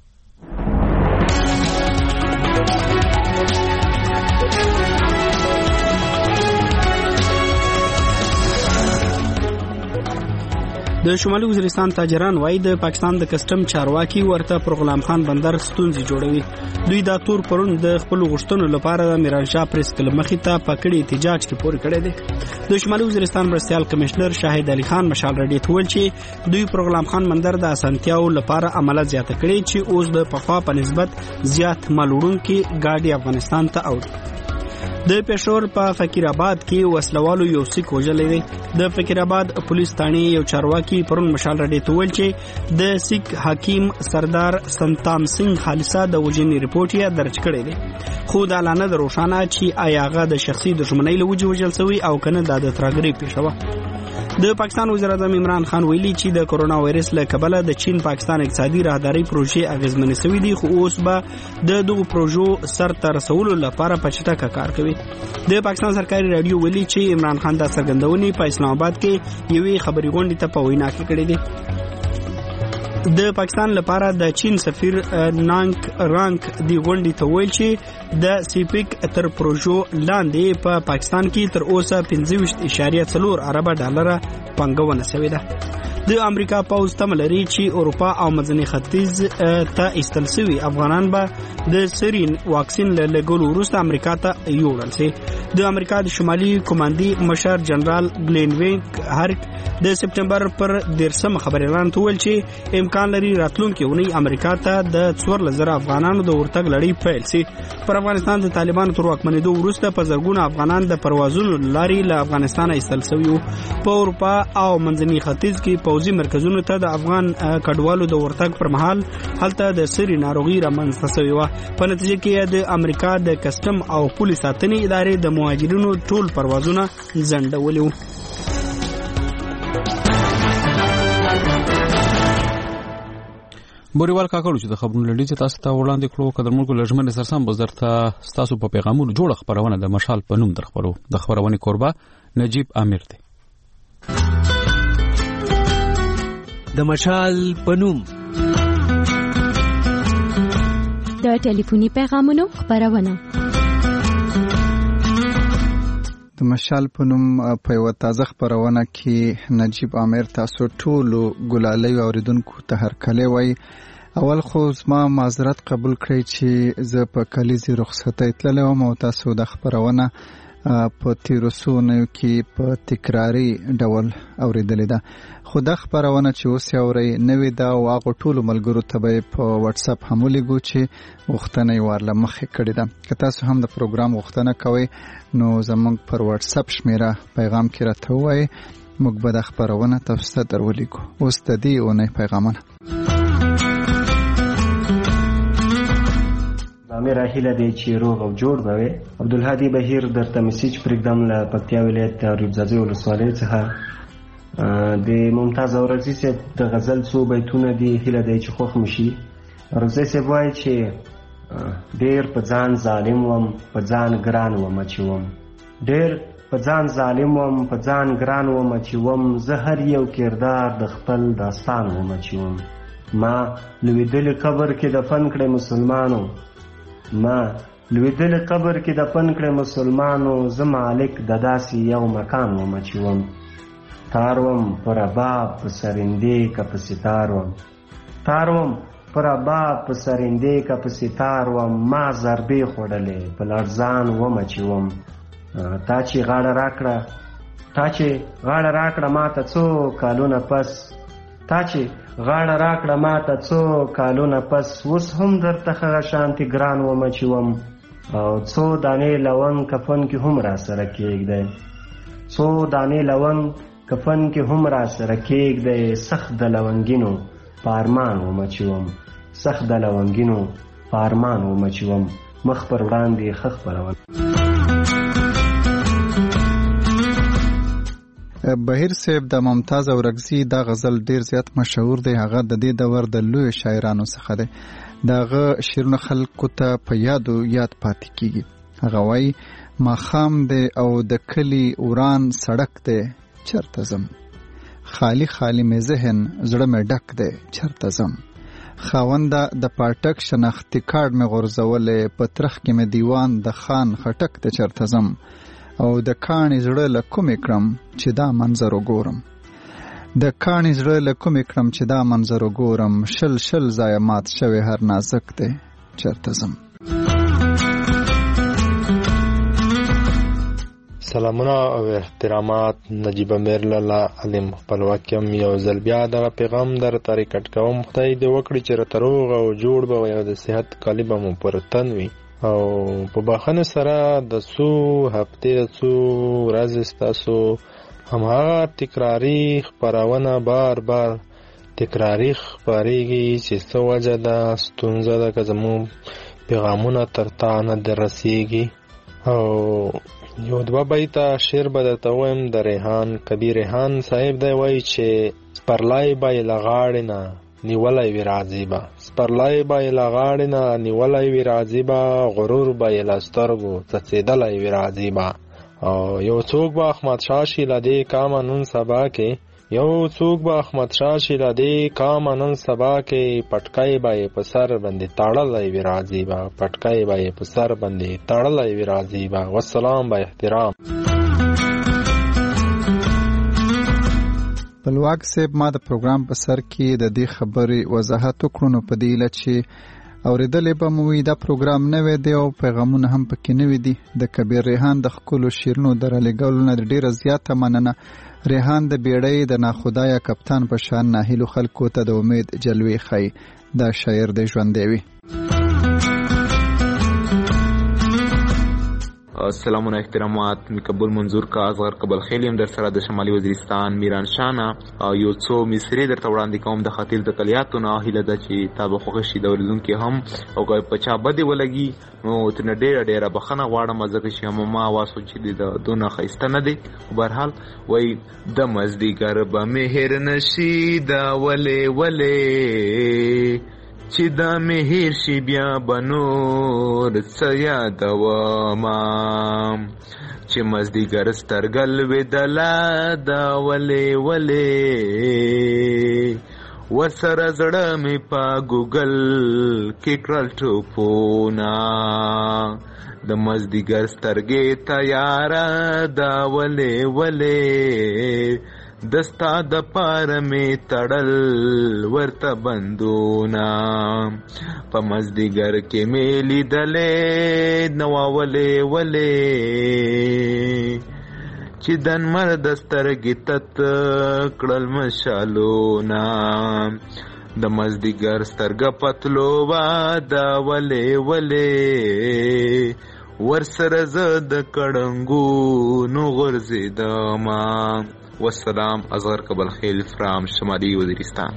د شمالي وزیرستان تاجران وایي د پاکستان د کسٹم چارواکي ورته پر غلام خان بندر ستونزې جوړوي. دوی دا تور پرون د خپل غشتنو لپاره د میرانشاه پریس کلب مخې ته پکړې احتجاج کې پورې کړی دی. د شمالي وزیرستان مرستیال کمشنر شاهد علي خان مشال رډي تول چې دوی پر غلام خان بندر د اسانتیاو لپاره عمله زیاته کړې چې اوس د پخوا په نسبت زیات مالوړونکو ګاډي افغانستان ته اوړي. د پېښور په فقیر آباد کې وسلوالو یو سیک وژلې دی. د فقیر آباد پولیس ثاني یو چارواکي پرون مشال رډي تول چې د سیک حکیم سردار سنتام سنگ خالصه د وجنې ریپورت یې درج کړی دی. خو د اعلان د روښانه چې آیاغه د شخصي دښمنۍ له وجې وژل شوی او کنه د ترګری پیښه. د پاکستان وزیر اعظم عمران خان ویلي چې د کورونا وایرس له کبله د چین پاکستان اقتصادي راهداري پروژې اغیزمنې شوې دي خو اوس به د دغو پروژو سر ته رسولو لپاره په چټکه کار کوي. د پاکستان سرکاري رادیو ویلي چې عمران خان د څرګندونې په اسلام آباد کې یوې خبري غونډې ته په وینا کې کړې دي. د پاکستان لپاره د چین سفیر نانګ رانګ دی غونډې ته ویل چې د سیپیک تر پروژو لاندې په پاکستان کې تر اوسه 25.4 ارب ډالر پانګونه شوې ده. د امریکا پوز تملري چې اروپا او منځني ختیځ ته ایستل شوي افغانان به د سرین واکسین له لګولو وروسته امریکا ته یوړل شي. د امریکا د شمالي کمانډي مشر جنرال گلین وینک هارک د سپټمبر پر 13 خبري اعلان وکړ چې امکان لري راتلونکي ونی امریکا ته د 4000 افغانانو د ورتګ لړۍ پیل شي. پر افغانستان د طالبانو تر واکمنېدو وروسته په زرګونو افغانان د پروازونو لاري له افغانستان ایستل شوي. په اروپا او منځني ختیځ کې پوځي مرکزونو ته د افغان کډوالو د ورتګ پر مهال هلته د سری ناروغي رامنځته شوې و. په نتیجه کې د امریکا د کسٹم او پولیس ساتنې ادارې د مهاجرینو ټول پروازونه ځنډولي وو. بوریوال کاکړ چې د خبرونو لړۍ تاسو ته وړاندې کړو قدرمنکو لژمن سرسم بزرته تاسو په پیغامونو جوړ خبرونه د مشال په نوم درخبرو د خبرونه کوربه نجیب امیر دی. د مشال په نوم د ټلیفوني پیغامونو خبرونه د مشال په نوم په یو تازه خبرونه کې نجیب امیر تاسو ټول ګلالي اوریدونکو ته هرکلی وای. اول خو زما معذرت قبول کړئ چې زه په کلیزي رخصتۍ تللی وم او تاسو د خبرونه په تیرو سونو کې په تکراري ډول اوریدلې ده. خو د خبرونه چې اوس اوري نوې دا او هغه ټول ملګرو ته به په واتس اپ هم لګو چې وختنه یې ورله مخې کړی ده. که تاسو هم د پروګرام وختنه کوئ نو زمونږ پر واتس اپ شمیره پیغام کې راته وایي موږ به د خبرونه تاسو ته درولېږو. اوس د دې اونۍ پیغامونه امیر اهیله دی چې روغ او جوړ به عبدالهادي بهیر درته میسج پرېږدم له پکتیا ولایت ریبزازي ولسوالۍ څخه. د ممتاز اورزي صاحب د غزل څو بیتونه دي هیله دی چې خوښ مشي. اورزي صاحب وایي چې ډېر په ځان ظالم وم په ځان ګران وم چې وم ډېر په ځان ظالم وم په ځان ګران وم چې وم زه هر یو کردار د خپل داستان وم چې وم ما لوېدلې قبر کې دفن کړی مسلمانو ما لوېدلې قبر کې دفن کړی مسلمانو زه مالک د داسې یو مکان وم چې وم تار وم پر اباب په سرندې که په ستار وم تار وم پر اباب په سرندې که په ستار وم ما ضربې خوړلې په لړزان وم چې وم تا چې غاړه راکړه ما ته څو کالونه پس تا چې غاړه راکړه ما ته څو کالونه پس اوس هم درته هغه شانتې ګران ومه چې وم او څو دانې لونګ کفن کې هم را سره کېږدی څو دانې لونګ کفن کې هم را سره کېږدی سخت د لونګینو په ارمان ومه چې وم سخت د لونګینو په ارمان ومه چې وم مخ پر وړاندې ښه خپرول. بهیر صاحب د ممتاز اورکزي دا غزل ډیر زیات مشهور دی. هغه د دې دور د لوی شاعرانو څخه دی. داغه شعرونه خلکو ته په یاد پاتې کیږي. هغه وایي ماښام دی او د کلی وران سړک دی چرته زم خالی خالی می ذهن زړه می ډک دی چرته زم خاونده د پاټک شناختی کارت می غورځولې پترخ کې می دیوان د خان خټک ته چرته زم او د کاڼي زړه له کومې کړم چې دا منظر وګورم د کاڼي زړه له کومې کړم چې دا منظر وګورم شل ځایه مات شوی هر نازک دی چرته زم سلامونه او احترامات نجیب امیر لالا علم خپلواکیم یو ځل بیا دغه پیغام در طریقټ کوم خدای دې وکړي چې راته روغ او جوړ به یو د صحت کالی به مو پر تن وي او په بخښنې سره د څو هفتې د څو ورځې ستاسو هماغه تکراري خپرونه بار تکراري خپرېږي چې څه وجه ده ستونزه ده که زموږ پیغامونه تر تا نه در رسېږي او یو دوه بیته شعر به درته ووایم د ریحان کبیر ریحان صاحب دی وایي چې سپرلی به یې له غاړې نه نیولی وي راځي به سپرلی به یې له غاړې نه نیولی وي راځي به غرور به یې له سترګو څڅېدلی وي راځي به او یو څوک به احمدشاه شي له دې کامه نن سبا کې یو څوک به احمدشاه شي له دې کامه نن سبا کې پټکی به یې په سر باندې تړلی وي راځي به پټکی به یې په سر باندې تړلی وي راځي به والسلام به احترام بلواک صاحب ما د پروګرام په سر کې د دې خبرې وضاحت وکړو نو په دې علت چې اورېدلې به مو وي دا پروګرام نوی دی او پیغامونه هم پکې نوي دي د کبیر ریحان د ښکلو شعرونو د رالیږلو نه ډېره زیاته مننه ریحان د بیړۍ د ناخدایه کپتان په شان ناهیلو خلکو ته د امید جلوې ښیي دا شاعر دی ژوندی وي سلامونه احترامات قبول منظور کا اصغر قبل خیلیم در سره د شمالي وزیرستان میران شانه یو څو مصری درته وړاندې کوم د خاطر د کلیاتو نه هیله ده چې تاسو خوښ شي د اوریدونکو هم او که په چا بده ولګي نو تر ډیره بخښنه غواړم ځکه چې ما واسو چې د دونه خسته نه دی په هر حال وای د مزدیګر به مهر نشي دا ولې چې دا مهر شي بیا بنور څه یادوما چې مزدیګر سترګل ودلا دا ولې ورسره زړه مې په ګوګل کې کړل ټوپونه د مزدیګر سترګې تیاره دا ولې دستا د پار می تړل ورته بندونه په مزدیګر کې می لیدلې نو ولې چې دن مرد سترګې تت کړل مشالونه د مزدیګر سترګه پتلو وا دا ولې ورسره زه د کړنګو نو غرزیدم والسلام اصغر قبل خیل فرام شمالي وزیرستان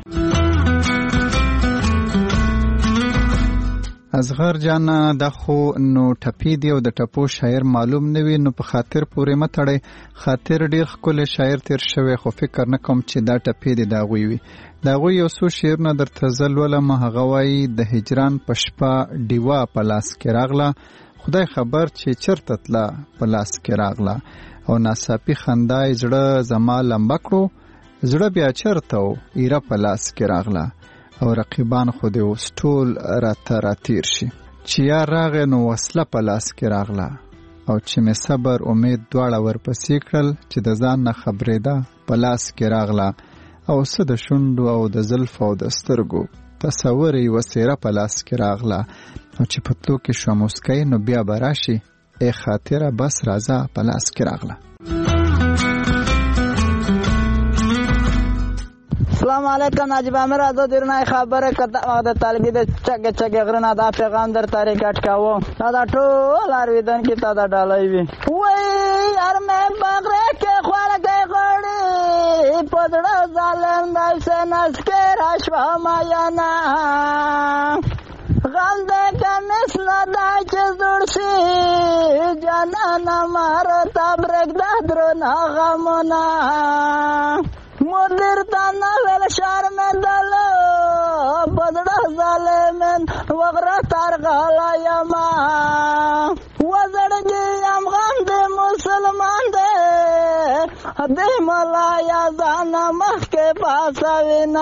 اصغر جان دا خو نو ټپی دی او د ټپو شاعر معلوم نه وي نو په خاطر پورې متړی خاطر ډیر ښکلی شاعر تیر شوی خو فکر نه کوم چې دا ټپی دی دا غوي وي دا غوي یو څو شعرونه درته زلوله ما هغه وایي د هجران په شپه ډیوا په لاس کې راغله خدای خبر چې چرته تله په لاس کې راغله او ناڅاپي خندای زړه زما لمبه کړو زړه بیا چرته و ایره په لاس کې راغله او رقیبان خو دې اوس ټول راته راتیر شي چې یا راغې نو وسله په لاس کې راغله او چې مې صبر امید دواړه ورپسې کړل چې د ځان نه خبرېده په لاس کې راغله او څه د شونډو او د زلفو او د سترګو تصور یې وسیره په لاس کې راغله او چې په تلو کې شوه مسکی نو بیا به راشي ای خاطره بس راځه په لاس کې راغله السلام علیکم ناجیب امیر ازو درنه خبره کته د طالبې د چګ غرنا دا پیغام در تاریخ اٹکاو دا ټول ارویدن کې تا دا ډالای وي وای یار مې بغره کې خور کې غړې پدړه ظالم دای سنس کې راشوا ما یا نا غم دې کمس نه دا چې زړسي جانان مار تبرک د درنه غمونه مدیر تانا ویل شرم دلو بدڑا ظالمن وغرا تارغالا یما وزڑ جیم غم دے مسلمان دے دے ملا دینا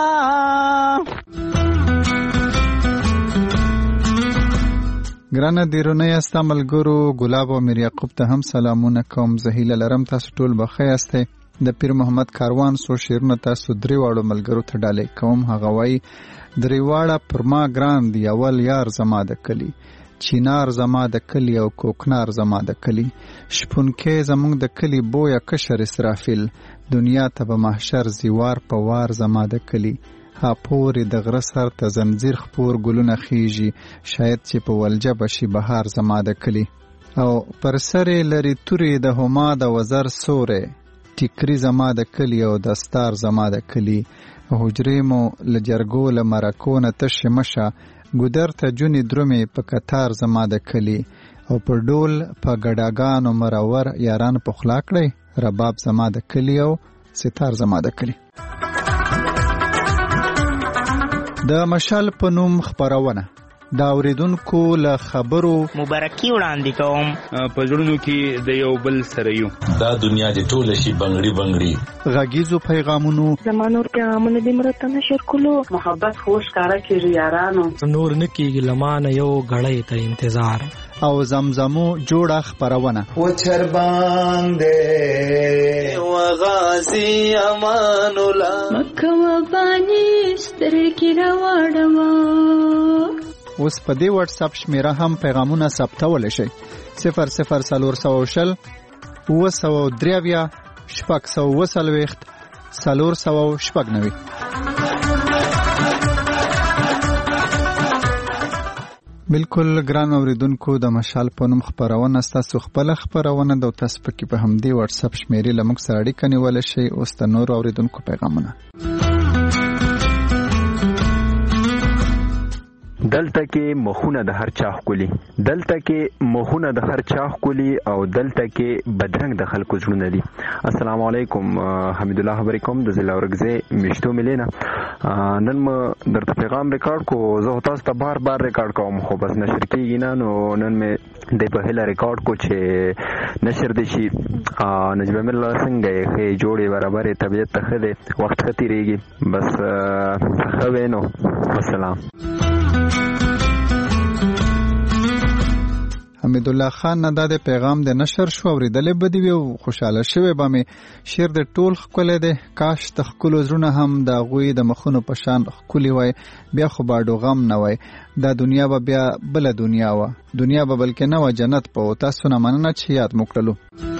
ګرانه دیرونه یاستا ملګرو ګلاب او میر یعقوب ته هم سلامونه کوم. زهیله لرم تاسو ټول بخیر یاستئ. د پیر محمد کاروان سو شیرونه تاسو درې واړو ملګرو ته ډالۍ کوم. هغه وایي درې واړه پر ما ګران دی، اول یار زما د کلی، چینار زما د کلی او کوکنار زما د کلی، شپونکې زمونږ د کلی بویا کشر اسرافیل، دنیا ته به محشر زیوار په وار زما د کلی، ها پورې د غره سر ته زنځیر خپور ګلونه خیږي، شاید چې په ولجه بشي بهار زما د کلی، او پر سرې لري تورې د هما د وزر سورې، ټیکری زما د کلی او دستار زما د کلی، حجرې مو له جرګو له مرکو نه تشې مشه، ګودر ته جونې درومې په کتار زما د کلی، او پر ډول په ګډاګانو مرور یاران پخلا کړئ، رباب زما د کلی او ستار زما د کلی. د مشال په نوم خبرونه دا اوریدونکو له خبرو مبارکي وړاندې کوم. په زړونو کې د یو بل سره یو دا دنیا دې ټول شي بنگړي بنگړي غږیزو پیغامونو زمانور پیغامونه دې مرته نشر کولو محبت خوش کارا کیږي یارانو نور نکیږي لمانه یو غړې ته انتظار او زمزمو جوړه خبرونه و چرباندې و غازی امان الله مکه و بانی سترګې راوړما. اوس په دې واتس اپ شمیره هم پیغامونه ثبتول شي 00400 903 640 490. بالکل ګران اوریدونکو د مشال په نوم خبرونه ستاسو خپل خبرونه د تاسو په همدې واتس اپ شمیرې لمک سره اړیکه نیول شي. اوس د نور اوریدونکو پیغامونه. دلته کې مخونه د هر چا خولي، دلته کې مخونه د هر چا خولي او دلته کې بدرنګ د خلکو ژوند دي. السلام علیکم، حمید الله خبرې کوم د ضلع اورګزې میشتو ملینا. نن م درته پیغام ریکارډ کو، زه تاسو ته بار بار ریکارډ کوم خو بس نشر کیږي نه، نو نن مې د په هله ریکارډ کو چې نشر دي شي. نجیب امیر الله څنګه یې جوړې برابرې طبیعت ته ښه دی، وخت ښه تېرېږي، بس ښه وی نو والسلام. حمید الله خان نه د پیغام د نشر شو اوریدلې بدی وی خوشاله شوی به می شیر د ټول خپل د کاش تخکلو زرونه هم د غوی د مخونو په شان خولي وای، بیا خو باډو غم نه وای، دا دنیا به بیا بل دنیا و، دنیا به بلکې نه و جنت په. تاسو نه مننه چې یاد موکړلو.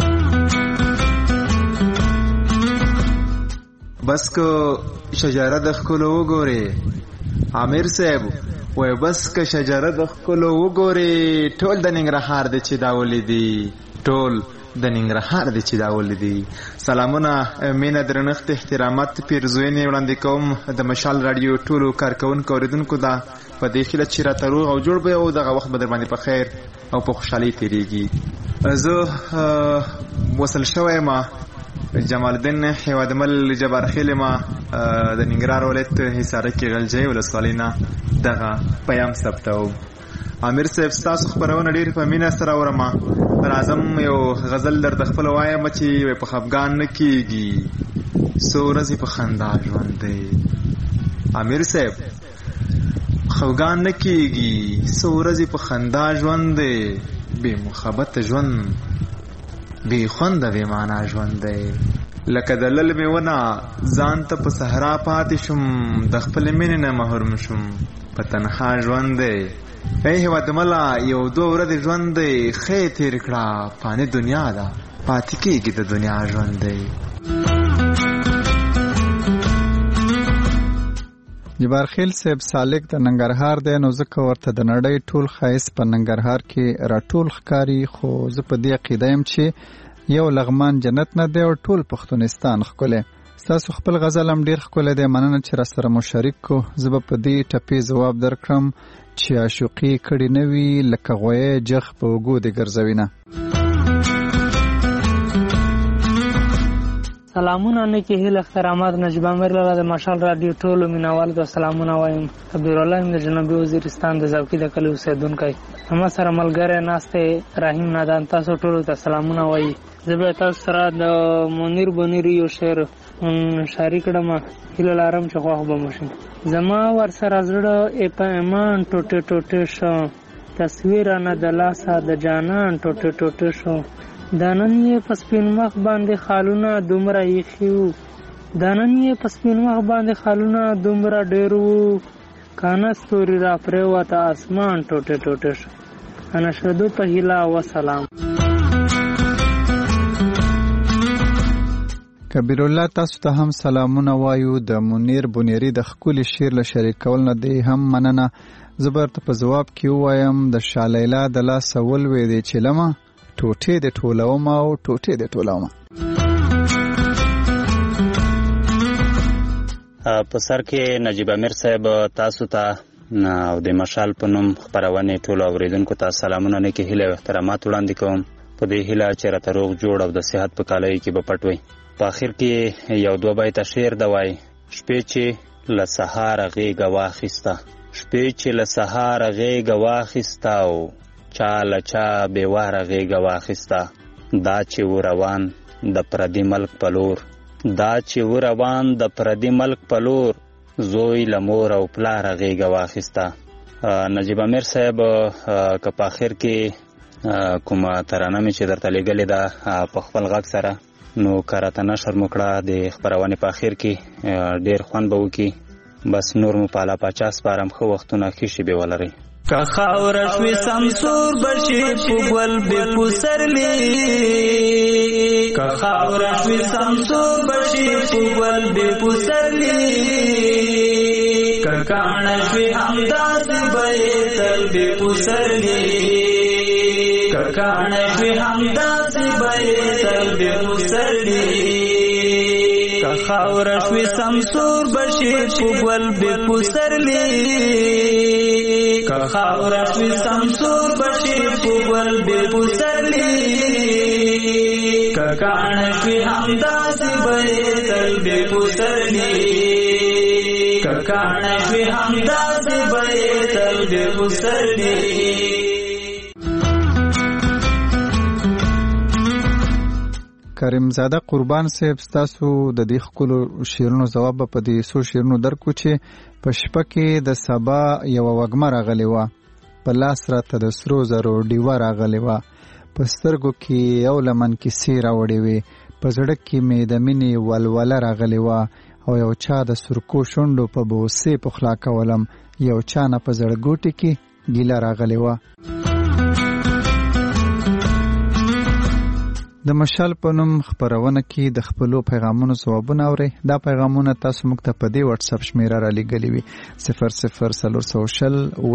بس کو شجره د خلو وګوري عامر صاحب وای، بس که شجره د خلو وګوري ټول د ننګرهار د چې داولې دي، ټول د ننګرهار د چې داولې دي. سلامونه، مینه، درنښت، احترامات، پیرزوینې وړاندې کوم د مشال رادیو ټولو کارکونکو اوریدونکو ته په دې خیله چې راته روغ او جوړ به او دغه وخت به در باندې په خیر او په خوشحالۍ تېرېږي. زه وصل شوی ما جمال الدین هیوادمل جبار خیل ما د ننګرهار ولایت حصاره کې غلجی ولسوالۍ نه دغه پیام ثبتوم. امیر صاحب ستاسو خبرونه ډېر په مینه سره اورم. راځم یو غزل درته خپل وایم چې په خفګان نه کېږي، څو ورځې په خندا ژوند دی. امیر صاحب خفګان نه کېږي، څو ورځې په خندا ژوند دی، بې محبت ژوند بې خونده بې معنا ژوند دی. لکه د للمې ونه ځان ته په صحرا پاتې شم، د خپلې مینې نه محروم شم، په تنها ژوند دی. ای هیوادمله یو دوه ورځې ژوند دی، ښه یې تېر کړه، فاني دنیا ده، پاتې کېږي د دنیا ژوند دی. جبار خیل صاحب سالک د ننګرهار دی، نو ځکه ورته د نړۍ ټول ښایست په ننګرهار کې راټول ښکاري، خو زه په دې عقیده یم چې یو لغمان جنت نه دی او ټول پښتونستان ښکلی. ستاسو خپل غزل هم ډېر ښکلی دی، مننه چې راسره مو شریک کو. زه به په دې ټپې ځواب درکړم چې عاشقي کړې نه وي لکه غویی جغ په اوږو دې ګرځوي نه. سلامونه نه کې هیله احترامات نجیب امیر لاله د مشال رادیو ټولو مینوال ته سلامونه وایم. کبیر الله د جنوبي وزیرستان د زوکی د کلی اوسیدونکی هم سره ملګری ناسته رحیم نادان تاسو ټولو ته سلامونه وایم. زه به تاسو سره د منیر بنیر یو شعر شاعري کړم هیله لرم چې خوښ به مو شي. زما ورسره زړه په ایمان ټوټه ټوټه شو تصویر نه د لاسه د جانان ټوټه ټوټه شو دانن یې پسپین مخ باندې خالونه دومره یخیو دانن یې پسپین مخ باندې خالونه دومره ډیرو کانا ستوري را پریوته اسمان ټوټه ټوټه شو انا شهدو په هیله و سلام. کبیر الله تاسو ته هم سلامونه وایو. د منیر بنيري د خپل شعر له شریک کول نه دی هم مننه. زبر ته په جواب کې وایم د شالیلا د لاس ول وې دی چلمه ټوټه د ټولوما او ټوټه د ټولوما. په سر کې نجیب امیر صاحب تاسو ته او د مشال په نوم خبرونه ټول اوریدونکو ته سلامونه نه کې هیله او احترامات وړاندې کوم. په دې هیله چې راته روغ جوړ او د صحت په کالای کې به پټوي. په اخر کې یو دوه بیت شعر دی وای شپې چې له سهار غېږه واخیسته شپې چې له سهار غېږه واخیسته او چا له چا بیواره غېږه واخیسته دا چې روان د پردي ملک په لور دا چې روان د پردي ملک په لور زوی له مور او پلار غېږه واخیسته. نجیب امیر صاحب که په اخر کې کومه ترانه مې چې درته لېږلې ده په خپل غږ سره نو کراته نشر مو کړه د خبرونې په اخر کې ډېر خوند به وکړي. بس نور مو په الله پاچا سپارم ښه وختونه ښې شېبې ولرئ. که خاوره شوي سمسور بشي پوګل بې پسرلی که خاوره شوي سمسور بشي پوګل بې پسرلی که کاڼه شوي همداسې به یې تل بې پسرلی که کاڼه شوي همداسې به یې تل بې پسرلی که خاوره شوي سمسور بشي پوګل بې پسرلی که خاوره شوي سمسور بشي پوګل بې پسرلی که کاڼه شوي همداسې به یې تل بې پسرلی که کاڼه شوي همداسې به یې تل بې پسرلی. کریم زاده قربان صاحب تاسو د دې خپل شیرونو جواب په دې سو شیرونو درکو چې په شپه کې د سبا یو وګمه راغلی و په لاس راته د سرو زرو ډیوه راغلی و په سترګو کې یو لمن کې سیر راوړې وي په زړه کې مې د مینې ولوله راغلی و او یو چا د سرکو شونډو په بوسې پخلا کولم یو چا نه په زړګوټي کې ګیله راغلی و. د مشال په نوم خبرونه کې د خپلو پیغامونو ځوابونه اورئ. دا پیغامونه تاسو موږ ته په دې واتس اپ شمیره را لېږلي وي 0040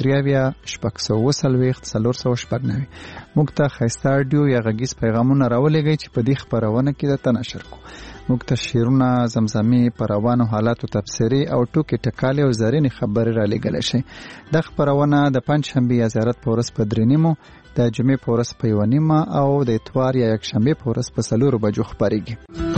943 موږ ته ښایسته اډیو یا غږیز پیغامونه راولېږئ چې په دې خبرونه کې درته نشر کړو. موږ ته شعرونه زمزمې په روانو حالاتو تبصرې او ټوکې ټکالې او زرینې خبرې را لېږلی شئ. دا خبرونه د پنجشنبې یا زیارت په ورځ په 3:30 د جمعې په ورځ په 1:30 او د اتوار یا یکشنبې په ورځ په 4 بجو خپرېږي.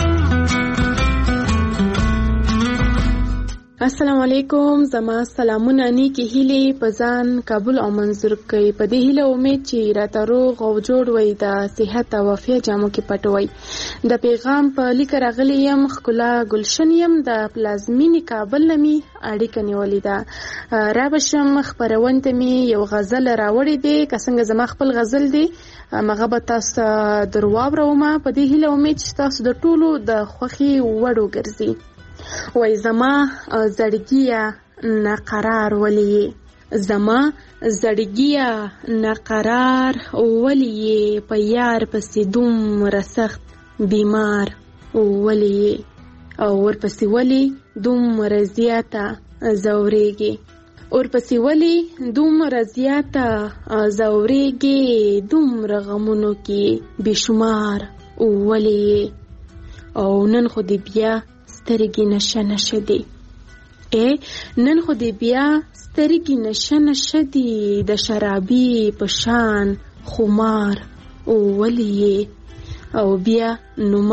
السلام علیکم. زما سلامونه نیکی هیلې په ځان قبول او منظور کړئ. په دې هیله امید چې راته روغ او جوړ وي د صحت او عافیت جامو کې پټوي. د پیغام په لیک راغلی یم ښکلا گلشن یم د پلازمینې کابل نمی اړیکه نیولې ده. را بشم خبرونه ته می یو غزل راوړې دی که څنګه زما خپل غزل دی مغه به تاسو درواورومه. په دې هیله امید چې تاسو د ټولو د خوخي وړو ګرځي. وای زما زړګیا ناقرار ولی زما زړګیا ناقرار ولی په یار پسې دومره سخت بیمار ولی او ورپسې ولی دومره زیاته زورېږي ورپسې ولی دومره زیاته زورېږي دومره غمونو کې بشمار ولی او نن خو دې بیا سترګې نشه نشه دي نن خو دې بیا سترګې نشه نشه دي د شرابي په شان خمار ولی او بیا نو ما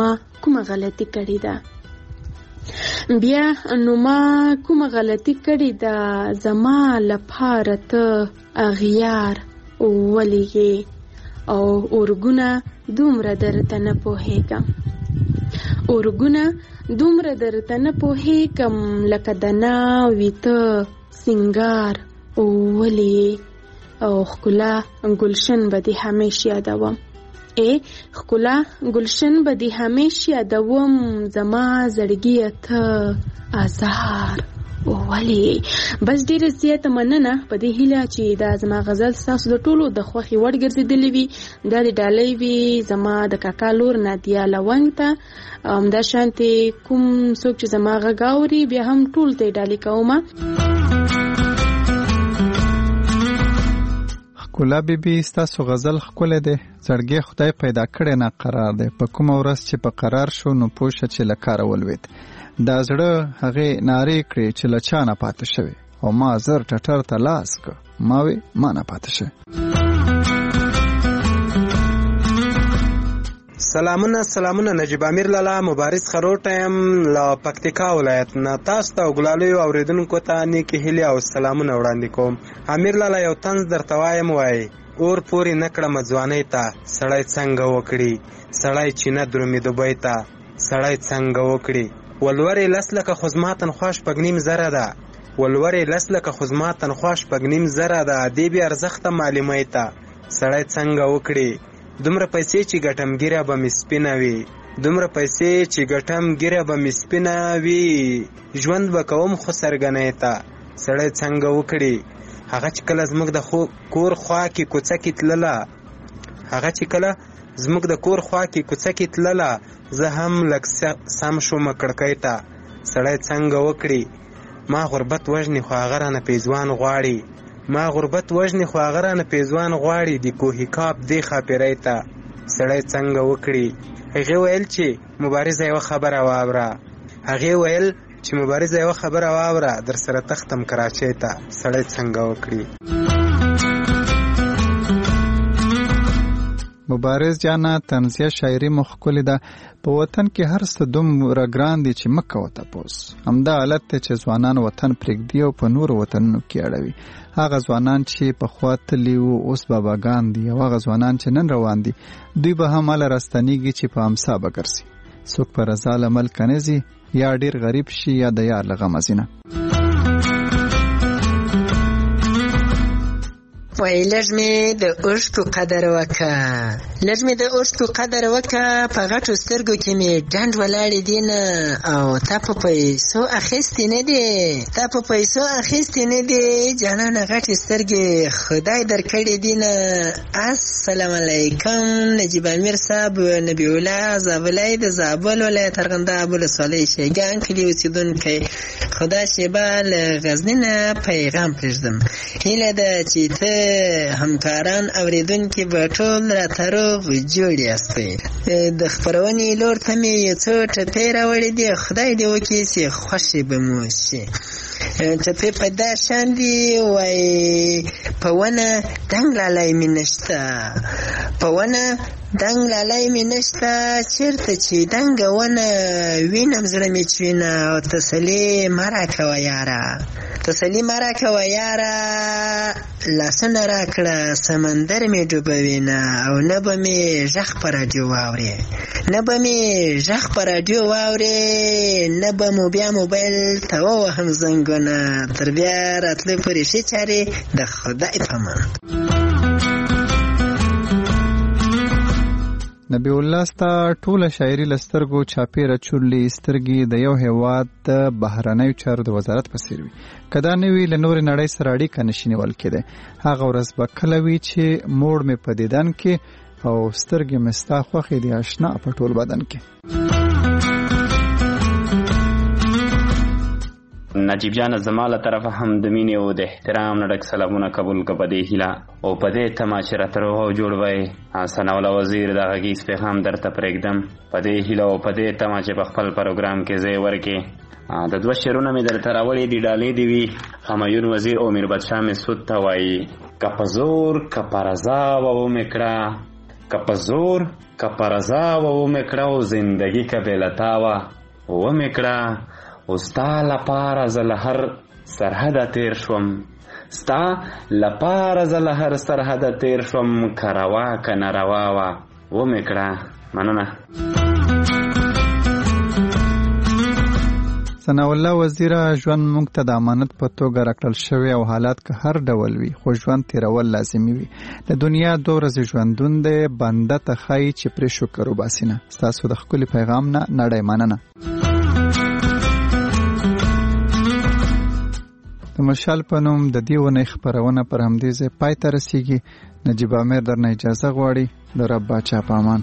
کومه غلطي کړې ده. بیا نو ما کومه غلطي کړې ده زما لپاره ته اغیار ولیږې او اورګونه دومره درته نه پوهېږم اورګونه دومره درته نه پوهېږم لکه د ناوې ته سینګار ولیې او ښکلا ګلشن به دې همیش یادوم ښکلا ګلشن به دې همیش یادوم زما زړګیه ته ازار ولې. بس ډیره زیاته مننه په دې هیله چې دا زما غزل ستاسو د ټولو د خوښې وړ ګرځېدلې وي. دا د ډالۍ وي زما د کاکا لور نادیه لونګ ته. همدا شانتې کوم څوک چې زما غږ اوري بیا هم ټول ته ډالۍ کومه. ښکلا بیبي ستاسو غزل ښکلی دی. زړګی خدای پیدا کړی نه قرار دی. په کومه ورځ چې په قرار شو نو پوه شه چې له کاره ولوېد. دا زړه هغې نارې کړې چې له چا نه پاته شوې او ما زر ټټر ته لاس که ما وې ما نه پاته شوې. سلامونه نجیب امیر لالا مبارز خروټه یم له پکتیکا ولایت نه. تاسو ته ګلالیو اوریدونکو ته نیکې هیلې او سلامونه وړاندې کوم. امیر لالا یو طنز درته وایم وایي اور پورې نه کړمه ځوانۍ ته سړی څنګه وکړي سړی چې نه درومي دوبۍ ته سړی څنګه وکړي ولورې لس لکه خو زما تنخوا شپږ نیم زره ده ولورې لس لکه خو زما تنخوا شپږ نیم زره ده دې بې ارزښته معلومۍ ته سړی څنګه وکړي دومره پیسې چې ګټم ګیره به مې سپینه وي دومره پیسې چې ګټم ګیره به مې سپینه وي ژوند به کوم خو سرګنۍ ته سړی څنګه وکړي هغه چې کله زموږ د کور خوا کې کوڅه کې تلله هغه چې کله زموږ د کور خوا کې کوڅه کې تلله زه هم لږ سم شومه کړکۍ ته سړی څنګه وکړي ما غربت وژني خو هغه رانه پیزوان غواړي ما غربت وژني خو هغه رانه پیزوان غواړي د کوهي کاپ دې ښاپیرۍ ته سړی څنګه وکړي هغې ویل چې مبارزه یوه خبره واوره هغې ویل چې مبارزه یوه خبره واوره در سره تختم کراچۍ ته سړی څنګه وکړي. مبارز جانا طنزیه شاعري مو ښکلې ده. په وطن کې هر څه دومره ګران دي چې مه کوه تپوس. همدا حالت دی چې ځوانان وطن پرېږدي او په نورو وطنونو کې اړوي. هغه ځوانان چې پخوا تللي وو اوس باباګان دي او هغه ځوانان چې نن روان دي دوی به هم هله راستنېږي چې په امسا به ګرځي. څوک په رضا له ملکه نه ځي یا ډېر غریب شي یا د یار له غمه ځي نه. وای لږ مې د اوښکو قدر وکه لږ مې د اوښکو قدر وکه په غټو سترګو کې مې ډنډ ولاړې دي نه او تا په پیسو اخیستې نه دي تا په پیسو اخیستې نه دي جانانه غټې سترګې خدای درکړې دي نه. السلام علیکم نجیب امیر صاحب نبی الله زابلای د زابل ولایت ارغنداب ولسوالۍ شیګان کلي اوسېدونکی خدا شیبه له غزني نه پیغام پرېږدم. هیله ده چې ته همکاران اوریدونکي به ټول راته روغ جوړ یاستئ. د خپرونې لور ته مې یو څو ټپې راوړې دي خدای دې وکړي چې خوښې به مو شي. ټپې په دا شان دي وایي په ونه دنګ لالی مې نشته په ونه دنګ لالی مې نشته چېرته چې دنګه ونه وینم زړه مې چوینه او تسلي مه راکوه یاره تسلي مه راکوه یاره لاسونه راکړه سمندر مې ډوبوینه او نه به مې غږ په راډیو واورې نه به مې غږ په راډیو واورې نه به مو بیا موبایل ته ووهم زنګونه تر بیا راتلو پورې ښې چارې د خدای په امان. نبی الله ستا ټوله شاعري له سترګو چاپېره چورلي سترګې د یو هېواد د بهرنیو چارو د وزارت په څېر وي. که دا نه وي له نورې نړۍ سره اړیکه نشي نیول کېدی. هغه ورځ به کله وي چې موړ مې په دیدن کې او سترګې مې ستا خوښې دي اشنا په ټول بدن کې. نجیب جان زما له طرفه هم د مینې او د احترام نه ډک سلامونه قبول که په دې هیله او په دې تمه چې راته روغ او جوړ وی ثناالله وزیر د غږیز پیغام درته پرېږدم په دې هیله او په دې تمه چې په خپل پروګرام کې ځای ورکړې. د دوه شعرونه مې درته راوړي دي ډالۍ دي وي. همایون وزیر او میربت شاه مسعود ته وایي که په زور که په رضا به ومې کړه که په زور که په رضا ومې کړه و زندګي که بېلتاوه ومې کړه او ستا لپاره زه له هر سرحده تیر شوم ستا لپاره زه له هر سرحده تیر شوم که روا که ناروا وه ومې کړه. مننه. ثناء الله وزیره، ژوند موږ ته د امانت په توګه راکړل شوی او حالات که هر ډول وي خو ژوند تیرول لازمي وي. د دنیا 2 ورځې ژوندون دی، بنده ته ښایي چې پرې شکر وباسي نه. ستاسو د ښکلي پیغام نه نړۍ مننه. د مشال په نوم د دې ونې خپرونه پر همدې ځای پای ته رسیږي. نجیب امیر درنه اجازه غواړي. د رب باچا په امان.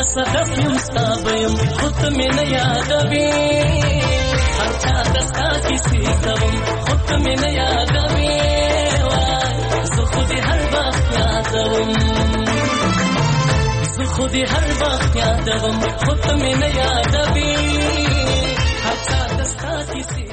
صدف یم ستابیم خود می نیادوی هر چا دستا کسی کوم خود می نیادوی زه خودی هر وخت یادوم زه خودی هر وخت یادوم خود می نیادوی هر چا دستا کسی